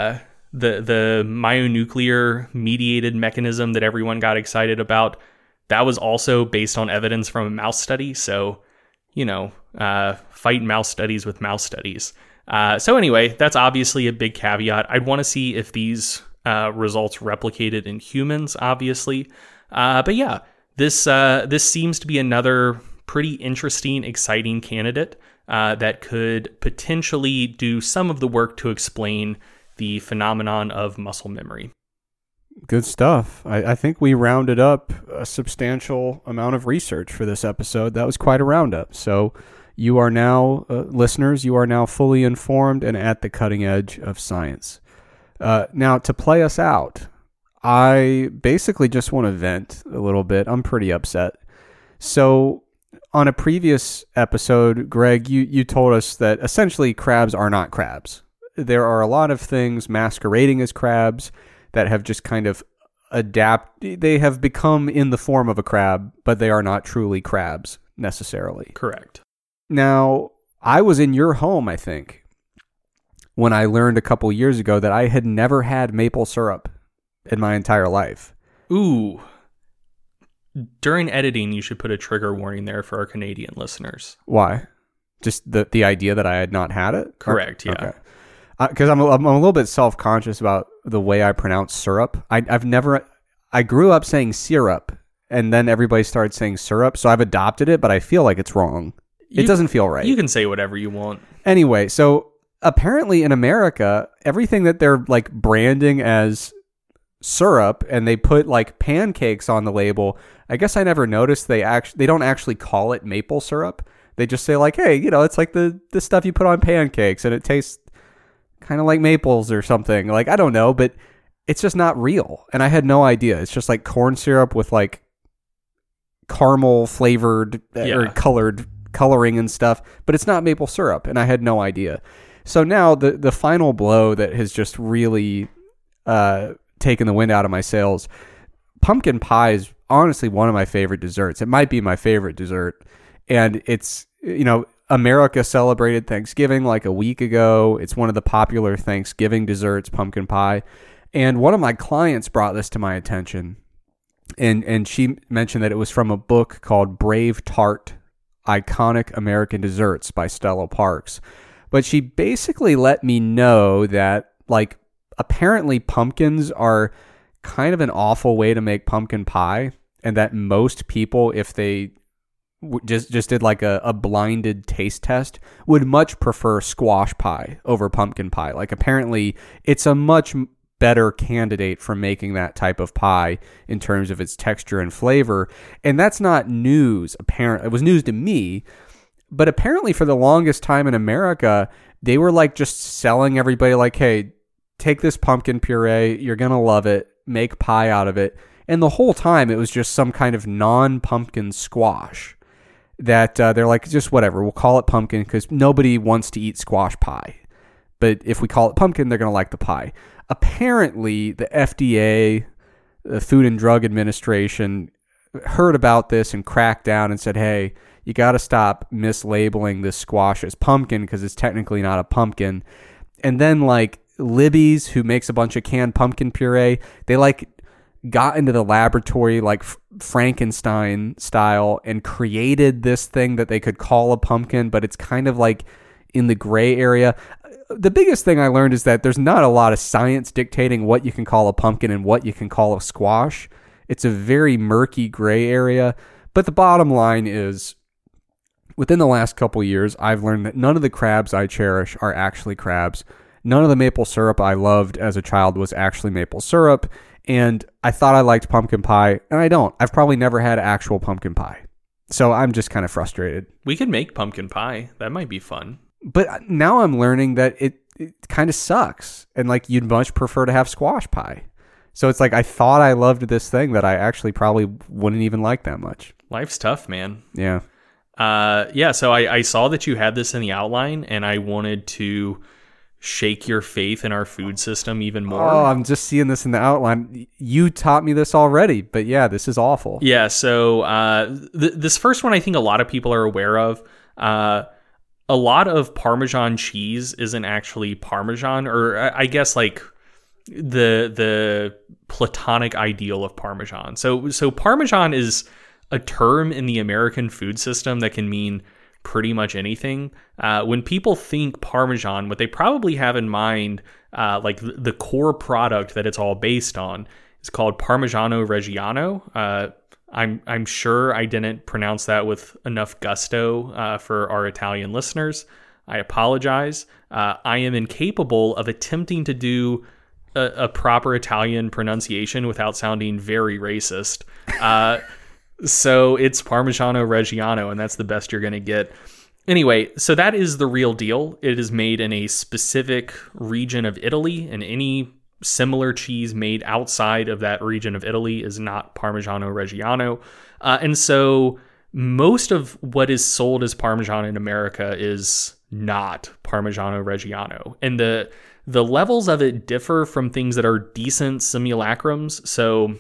myonuclear mediated mechanism that everyone got excited about, that was also based on evidence from a mouse study. So fight mouse studies with mouse studies. So anyway, that's obviously a big caveat. I'd want to see if these results replicated in humans, obviously. But yeah, this seems to be another pretty interesting, exciting candidate that could potentially do some of the work to explain the phenomenon of muscle memory. Good stuff. I think we rounded up a substantial amount of research for this episode. That was quite a roundup. So you are now, listeners, you are now fully informed and at the cutting edge of science. Now, to play us out, I basically just want to vent a little bit. I'm pretty upset. So on a previous episode, Greg, you told us that essentially crabs are not crabs. There are a lot of things masquerading as crabs that have just kind of they have become in the form of a crab, but they are not truly crabs necessarily. Correct. Now, I was in your home, I think, when I learned a couple years ago that I had never had maple syrup in my entire life. Ooh. During editing, you should put a trigger warning there for our Canadian listeners. Why? Just the idea that I had not had it? Correct, yeah. Okay. Because I'm a little bit self-conscious about the way I pronounce syrup. I grew up saying syrup, and then everybody started saying syrup, so I've adopted it, but I feel like it's wrong. It doesn't feel right. You can say whatever you want. Anyway, so apparently in America, everything that they're like branding as syrup, and they put like pancakes on the label, I guess I never noticed they don't actually call it maple syrup. They just say like, hey, it's like the stuff you put on pancakes, and it tastes kind of like maples or something. Like, I don't know, but it's just not real. And I had no idea. It's just like corn syrup with like caramel flavored or coloring and stuff, but it's not maple syrup. And I had no idea. So now the final blow that has just really taken the wind out of my sails, pumpkin pie is honestly one of my favorite desserts. It might be my favorite dessert. And it's, America celebrated Thanksgiving like a week ago. It's one of the popular Thanksgiving desserts, pumpkin pie. And one of my clients brought this to my attention. And she mentioned that it was from a book called Brave Tart, Iconic American Desserts by Stella Parks. But she basically let me know that, like, apparently pumpkins are kind of an awful way to make pumpkin pie. And that most people, if they just did like a blinded taste test, would much prefer squash pie over pumpkin pie. Like, apparently it's a much better candidate for making that type of pie in terms of its texture and flavor. And that's not news. Apparently, it was news to me, but apparently for the longest time in America, they were like just selling everybody like, hey, take this pumpkin puree, you're going to love it, make pie out of it. And the whole time it was just some kind of non-pumpkin squash that they're like, just whatever, we'll call it pumpkin because nobody wants to eat squash pie. But if we call it pumpkin, they're going to like the pie. Apparently, the FDA, the Food and Drug Administration, heard about this and cracked down and said, hey, you got to stop mislabeling this squash as pumpkin because it's technically not a pumpkin. And then, like, Libby's, who makes a bunch of canned pumpkin puree, they, like, got into the laboratory like Frankenstein style and created this thing that they could call a pumpkin, but it's kind of like in the gray area. The biggest thing I learned is that there's not a lot of science dictating what you can call a pumpkin and what you can call a squash. It's a very murky gray area. But the bottom line is, within the last couple years, I've learned that none of the crabs I cherish are actually crabs. None of the maple syrup I loved as a child was actually maple syrup. And I thought I liked pumpkin pie, and I don't. I've probably never had actual pumpkin pie. So I'm just kind of frustrated. We could make pumpkin pie. That might be fun. But now I'm learning that it kind of sucks. And like, you'd much prefer to have squash pie. So it's like, I thought I loved this thing that I actually probably wouldn't even like that much. Life's tough, man. Yeah. So I saw that you had this in the outline, and I wanted to shake your faith in our food system even more. Oh, I'm just seeing this in the outline. You taught me this already, but yeah, this is awful. Yeah, so this first one I think a lot of people are aware of. A lot of Parmesan cheese isn't actually Parmesan, or I guess like the platonic ideal of Parmesan. So Parmesan is a term in the American food system that can mean pretty much anything. When people think Parmesan, what they probably have in mind, like the core product that it's all based on, is called Parmigiano Reggiano. I'm sure I didn't pronounce that with enough gusto for our Italian listeners. I apologize. I am incapable of attempting to do a proper Italian pronunciation without sounding very racist. So it's Parmigiano Reggiano, and that's the best you're going to get. Anyway, so that is the real deal. It is made in a specific region of Italy, and any similar cheese made outside of that region of Italy is not Parmigiano Reggiano. And so most of what is sold as Parmesan in America is not Parmigiano Reggiano. And the levels of it differ from things that are decent simulacrums. So,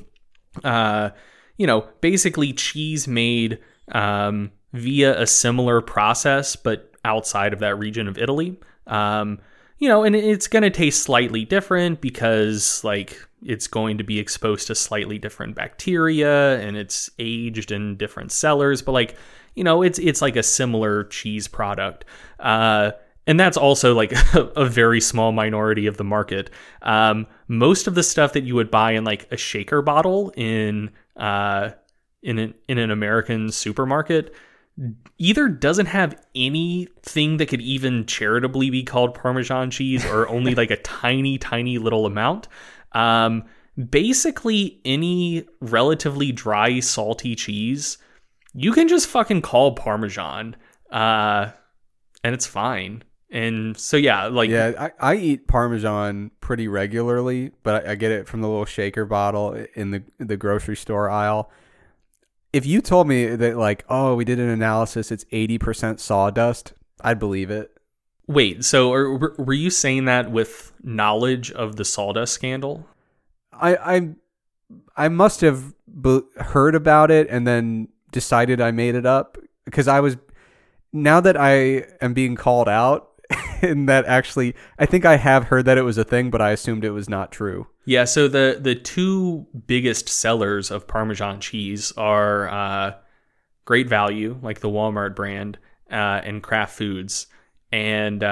basically cheese made via a similar process, but outside of that region of Italy. And it's going to taste slightly different because it's going to be exposed to slightly different bacteria and it's aged in different cellars, but it's like a similar cheese product. And that's also a very small minority of the market. Most of the stuff that you would buy in a shaker bottle in an American supermarket either doesn't have anything that could even charitably be called Parmesan cheese, or only a tiny, tiny little amount. Basically any relatively dry, salty cheese, you can just fucking call Parmesan, and it's fine. And so, I eat Parmesan pretty regularly, but I get it from the little shaker bottle in the grocery store aisle. If you told me that we did an analysis, it's 80% sawdust, I'd believe it. Wait, so were you saying that with knowledge of the sawdust scandal? I must have heard about it and then decided I made it up, because now that I am being called out, and that actually, I think I have heard that it was a thing, but I assumed it was not true. Yeah, so the two biggest sellers of Parmesan cheese are Great Value, like the Walmart brand, and Kraft Foods. And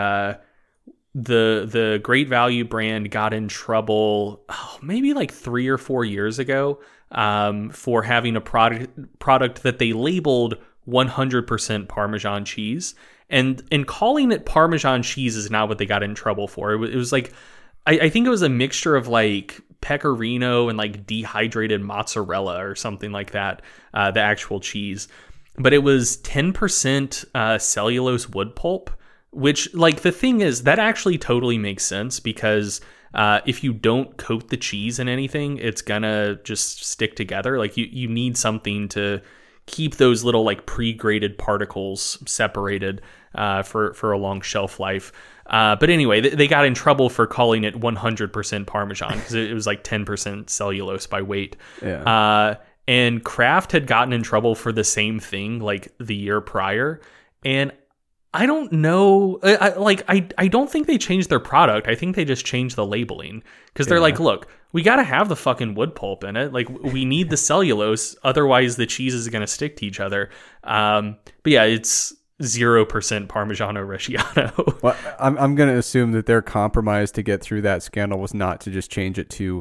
the Great Value brand got in trouble maybe 3 or 4 years ago for having a product that they labeled 100% Parmesan cheese. And calling it Parmesan cheese is not what they got in trouble for. It was I think it was a mixture of pecorino and dehydrated mozzarella or something like that, the actual cheese. But it was 10% cellulose wood pulp, which the thing is, that actually totally makes sense, because if you don't coat the cheese in anything, it's gonna just stick together. You need something to keep those little pre-graded particles separated for a long shelf life. But anyway, they got in trouble for calling it 100% Parmesan because it was 10% cellulose by weight. Yeah. And Kraft had gotten in trouble for the same thing the year prior. And I don't know. I don't think they changed their product. I think they just changed the labeling, because they're look, we got to have the fucking wood pulp in it. We need the cellulose. Otherwise, the cheese is going to stick to each other. But yeah, it's 0% Parmigiano Reggiano. Well, I'm going to assume that their compromise to get through that scandal was not to just change it to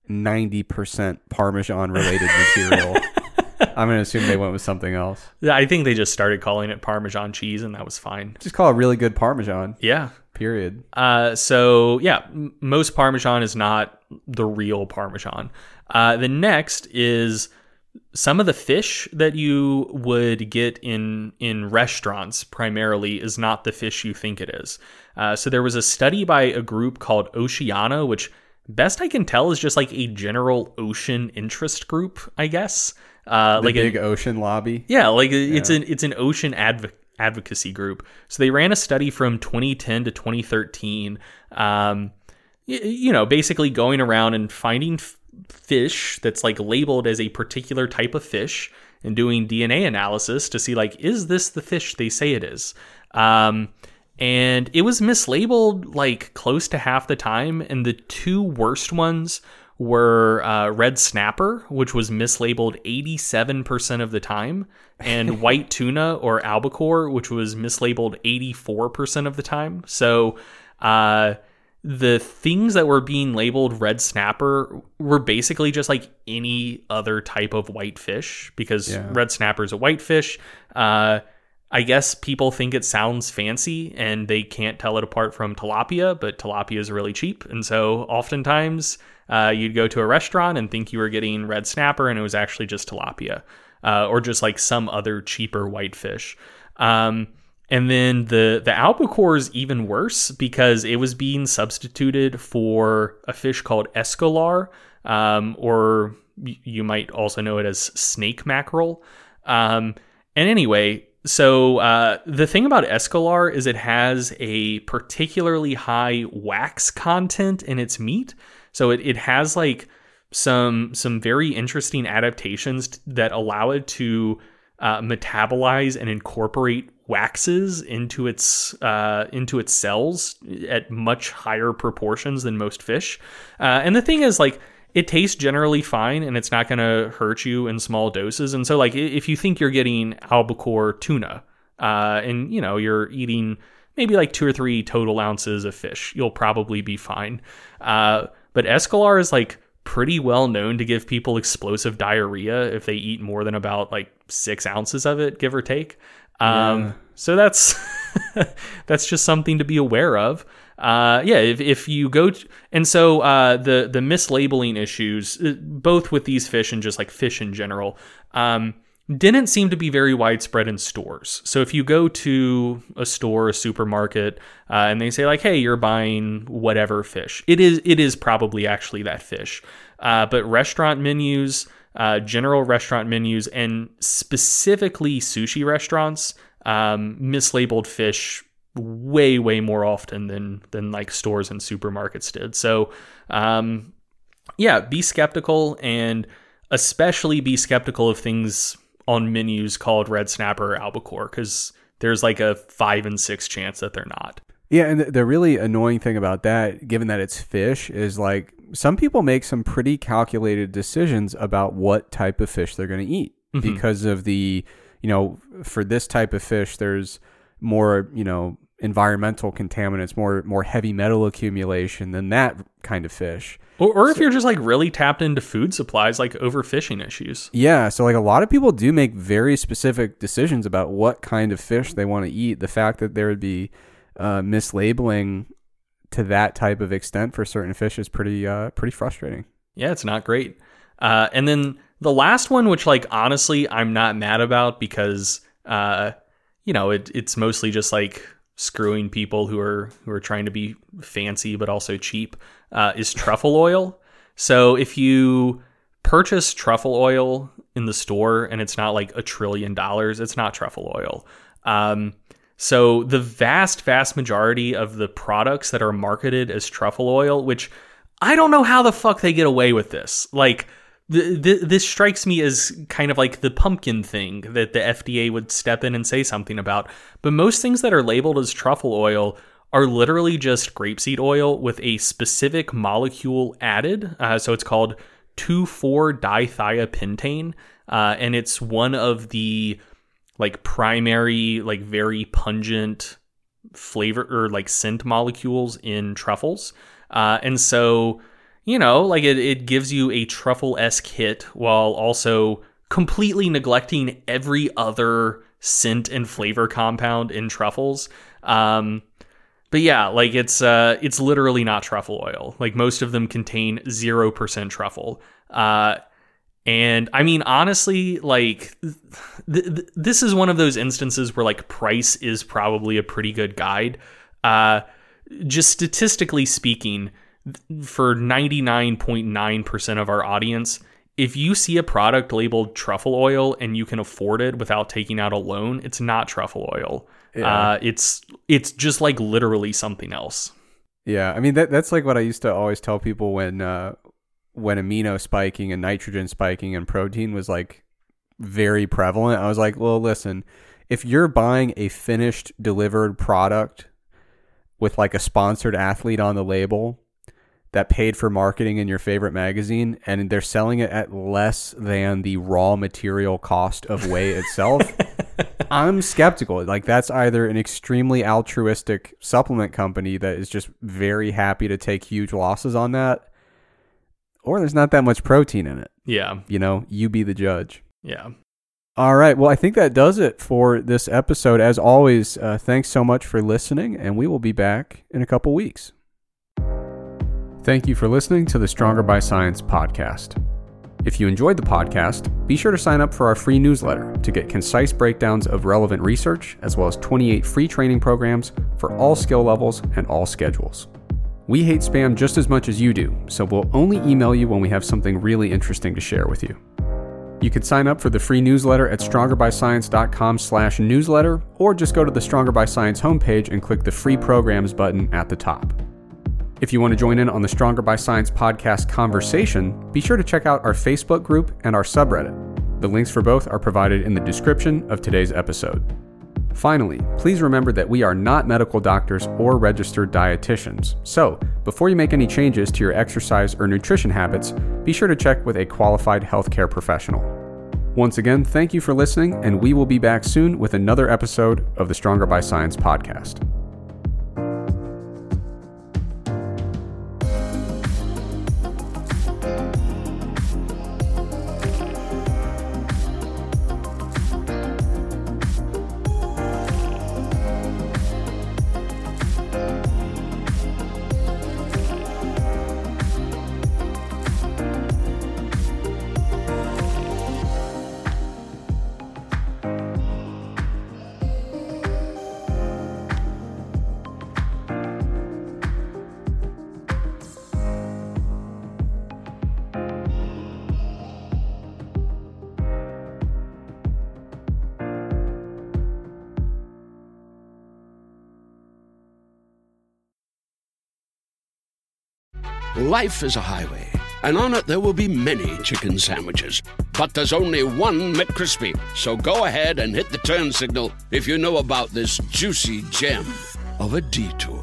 90% Parmesan related material. I'm going to assume they went with something else. Yeah, I think they just started calling it Parmesan cheese, and that was fine. Just call it really good Parmesan. Yeah. Period. So yeah, most Parmesan is not the real Parmesan. The next is some of the fish that you would get in restaurants primarily is not the fish you think it is. So there was a study by a group called Oceana, which best I can tell is just a general ocean interest group, I guess. The big ocean lobby. Yeah, it's an ocean advocacy group. So they ran a study from 2010 to 2013, basically going around and finding fish that's labeled as a particular type of fish and doing DNA analysis to see is this the fish they say it is. And it was mislabeled close to half the time, and the two worst ones were red snapper, which was mislabeled 87% of the time, and white tuna or albacore, which was mislabeled 84% of the time. So the things that were being labeled red snapper were basically just like any other type of white fish, because red snapper is a white fish. I guess people think it sounds fancy and they can't tell it apart from tilapia, but tilapia is really cheap. And so oftentimes you'd go to a restaurant and think you were getting red snapper and it was actually just tilapia or just like some other cheaper white fish. And then the albacore is even worse because it was being substituted for a fish called escolar, or you might also know it as snake mackerel. And anyway, so the thing about escolar is it has a particularly high wax content in its meat. So it has like some very interesting adaptations that allow it to metabolize and incorporate waxes into its cells at much higher proportions than most fish. And the thing is, like, it tastes generally fine and it's not going to hurt you in small doses. And so, like, if you think you're getting albacore tuna and, you know, you're eating maybe like 2 or 3 total ounces of fish, you'll probably be fine. But escolar is like pretty well known to give people explosive diarrhea if they eat more than about like 6 ounces of it, give or take. So that's that's just something to be aware of. If you go and so the mislabeling issues, both with these fish and just like fish in general, didn't seem to be very widespread in stores. So if you go to a store, a supermarket, and they say like, hey, you're buying whatever fish, it is probably actually that fish. But restaurant menus, general restaurant menus, and specifically sushi restaurants, mislabeled fish way more often than like stores and supermarkets did. So be skeptical, and especially be skeptical of things on menus called red snapper or albacore, because there's like a 5 in 6 chance that they're not. Yeah, and the really annoying thing about that, given that it's fish, is like some people make some pretty calculated decisions about what type of fish they're going to eat because of the, you know, for this type of fish, there's more, you know, environmental contaminants, more heavy metal accumulation than that kind of fish. Or if you're just like really tapped into food supplies, like overfishing issues. Yeah, so like a lot of people do make very specific decisions about what kind of fish they want to eat. The fact that there would be mislabeling to that type of extent for certain fish is pretty frustrating. Yeah, it's not great. And then the last one, which like honestly I'm not mad about because it's mostly just like screwing people who are trying to be fancy but also cheap, is truffle oil. So if you purchase truffle oil in the store and it's not like $1 trillion, it's not truffle oil. So the vast majority of the products that are marketed as truffle oil, which I don't know how the fuck they get away with this. Like, this strikes me as kind of like the pumpkin thing that the FDA would step in and say something about. But most things that are labeled as truffle oil are literally just grapeseed oil with a specific molecule added. So it's called 2,4-dithiapentane. And it's one of the like primary, like very pungent flavor or like scent molecules in truffles. And so, you know, like it gives you a truffle-esque hit while also completely neglecting every other scent and flavor compound in truffles. But yeah, like it's literally not truffle oil. Like most of them contain 0% truffle. And I mean, honestly, like this is one of those instances where like price is probably a pretty good guide. Just statistically speaking, for 99.9% of our audience, if you see a product labeled truffle oil and you can afford it without taking out a loan, it's not truffle oil. Yeah. It's just like literally something else. Yeah, I mean that's like what I used to always tell people when amino spiking and nitrogen spiking and protein was like very prevalent. I was like, well, listen, if you're buying a finished delivered product with like a sponsored athlete on the label, that paid for marketing in your favorite magazine and they're selling it at less than the raw material cost of whey itself, I'm skeptical. Like, that's either an extremely altruistic supplement company that is just very happy to take huge losses on that, or there's not that much protein in it. Yeah. You know, you be the judge. Yeah. All right. Well, I think that does it for this episode. As always, thanks so much for listening, and we will be back in a couple weeks. Thank you for listening to the Stronger by Science podcast. If you enjoyed the podcast, be sure to sign up for our free newsletter to get concise breakdowns of relevant research, as well as 28 free training programs for all skill levels and all schedules. We hate spam just as much as you do, so we'll only email you when we have something really interesting to share with you. You can sign up for the free newsletter at strongerbyscience.com/newsletter, or just go to the Stronger by Science homepage and click the free programs button at the top. If you want to join in on the Stronger by Science podcast conversation, be sure to check out our Facebook group and our subreddit. The links for both are provided in the description of today's episode. Finally, please remember that we are not medical doctors or registered dietitians. So, before you make any changes to your exercise or nutrition habits, be sure to check with a qualified healthcare professional. Once again, thank you for listening, and we will be back soon with another episode of the Stronger by Science podcast. Life is a highway, and on it there will be many chicken sandwiches. But there's only one McCrispy. So go ahead and hit the turn signal if you know about this juicy gem of a detour.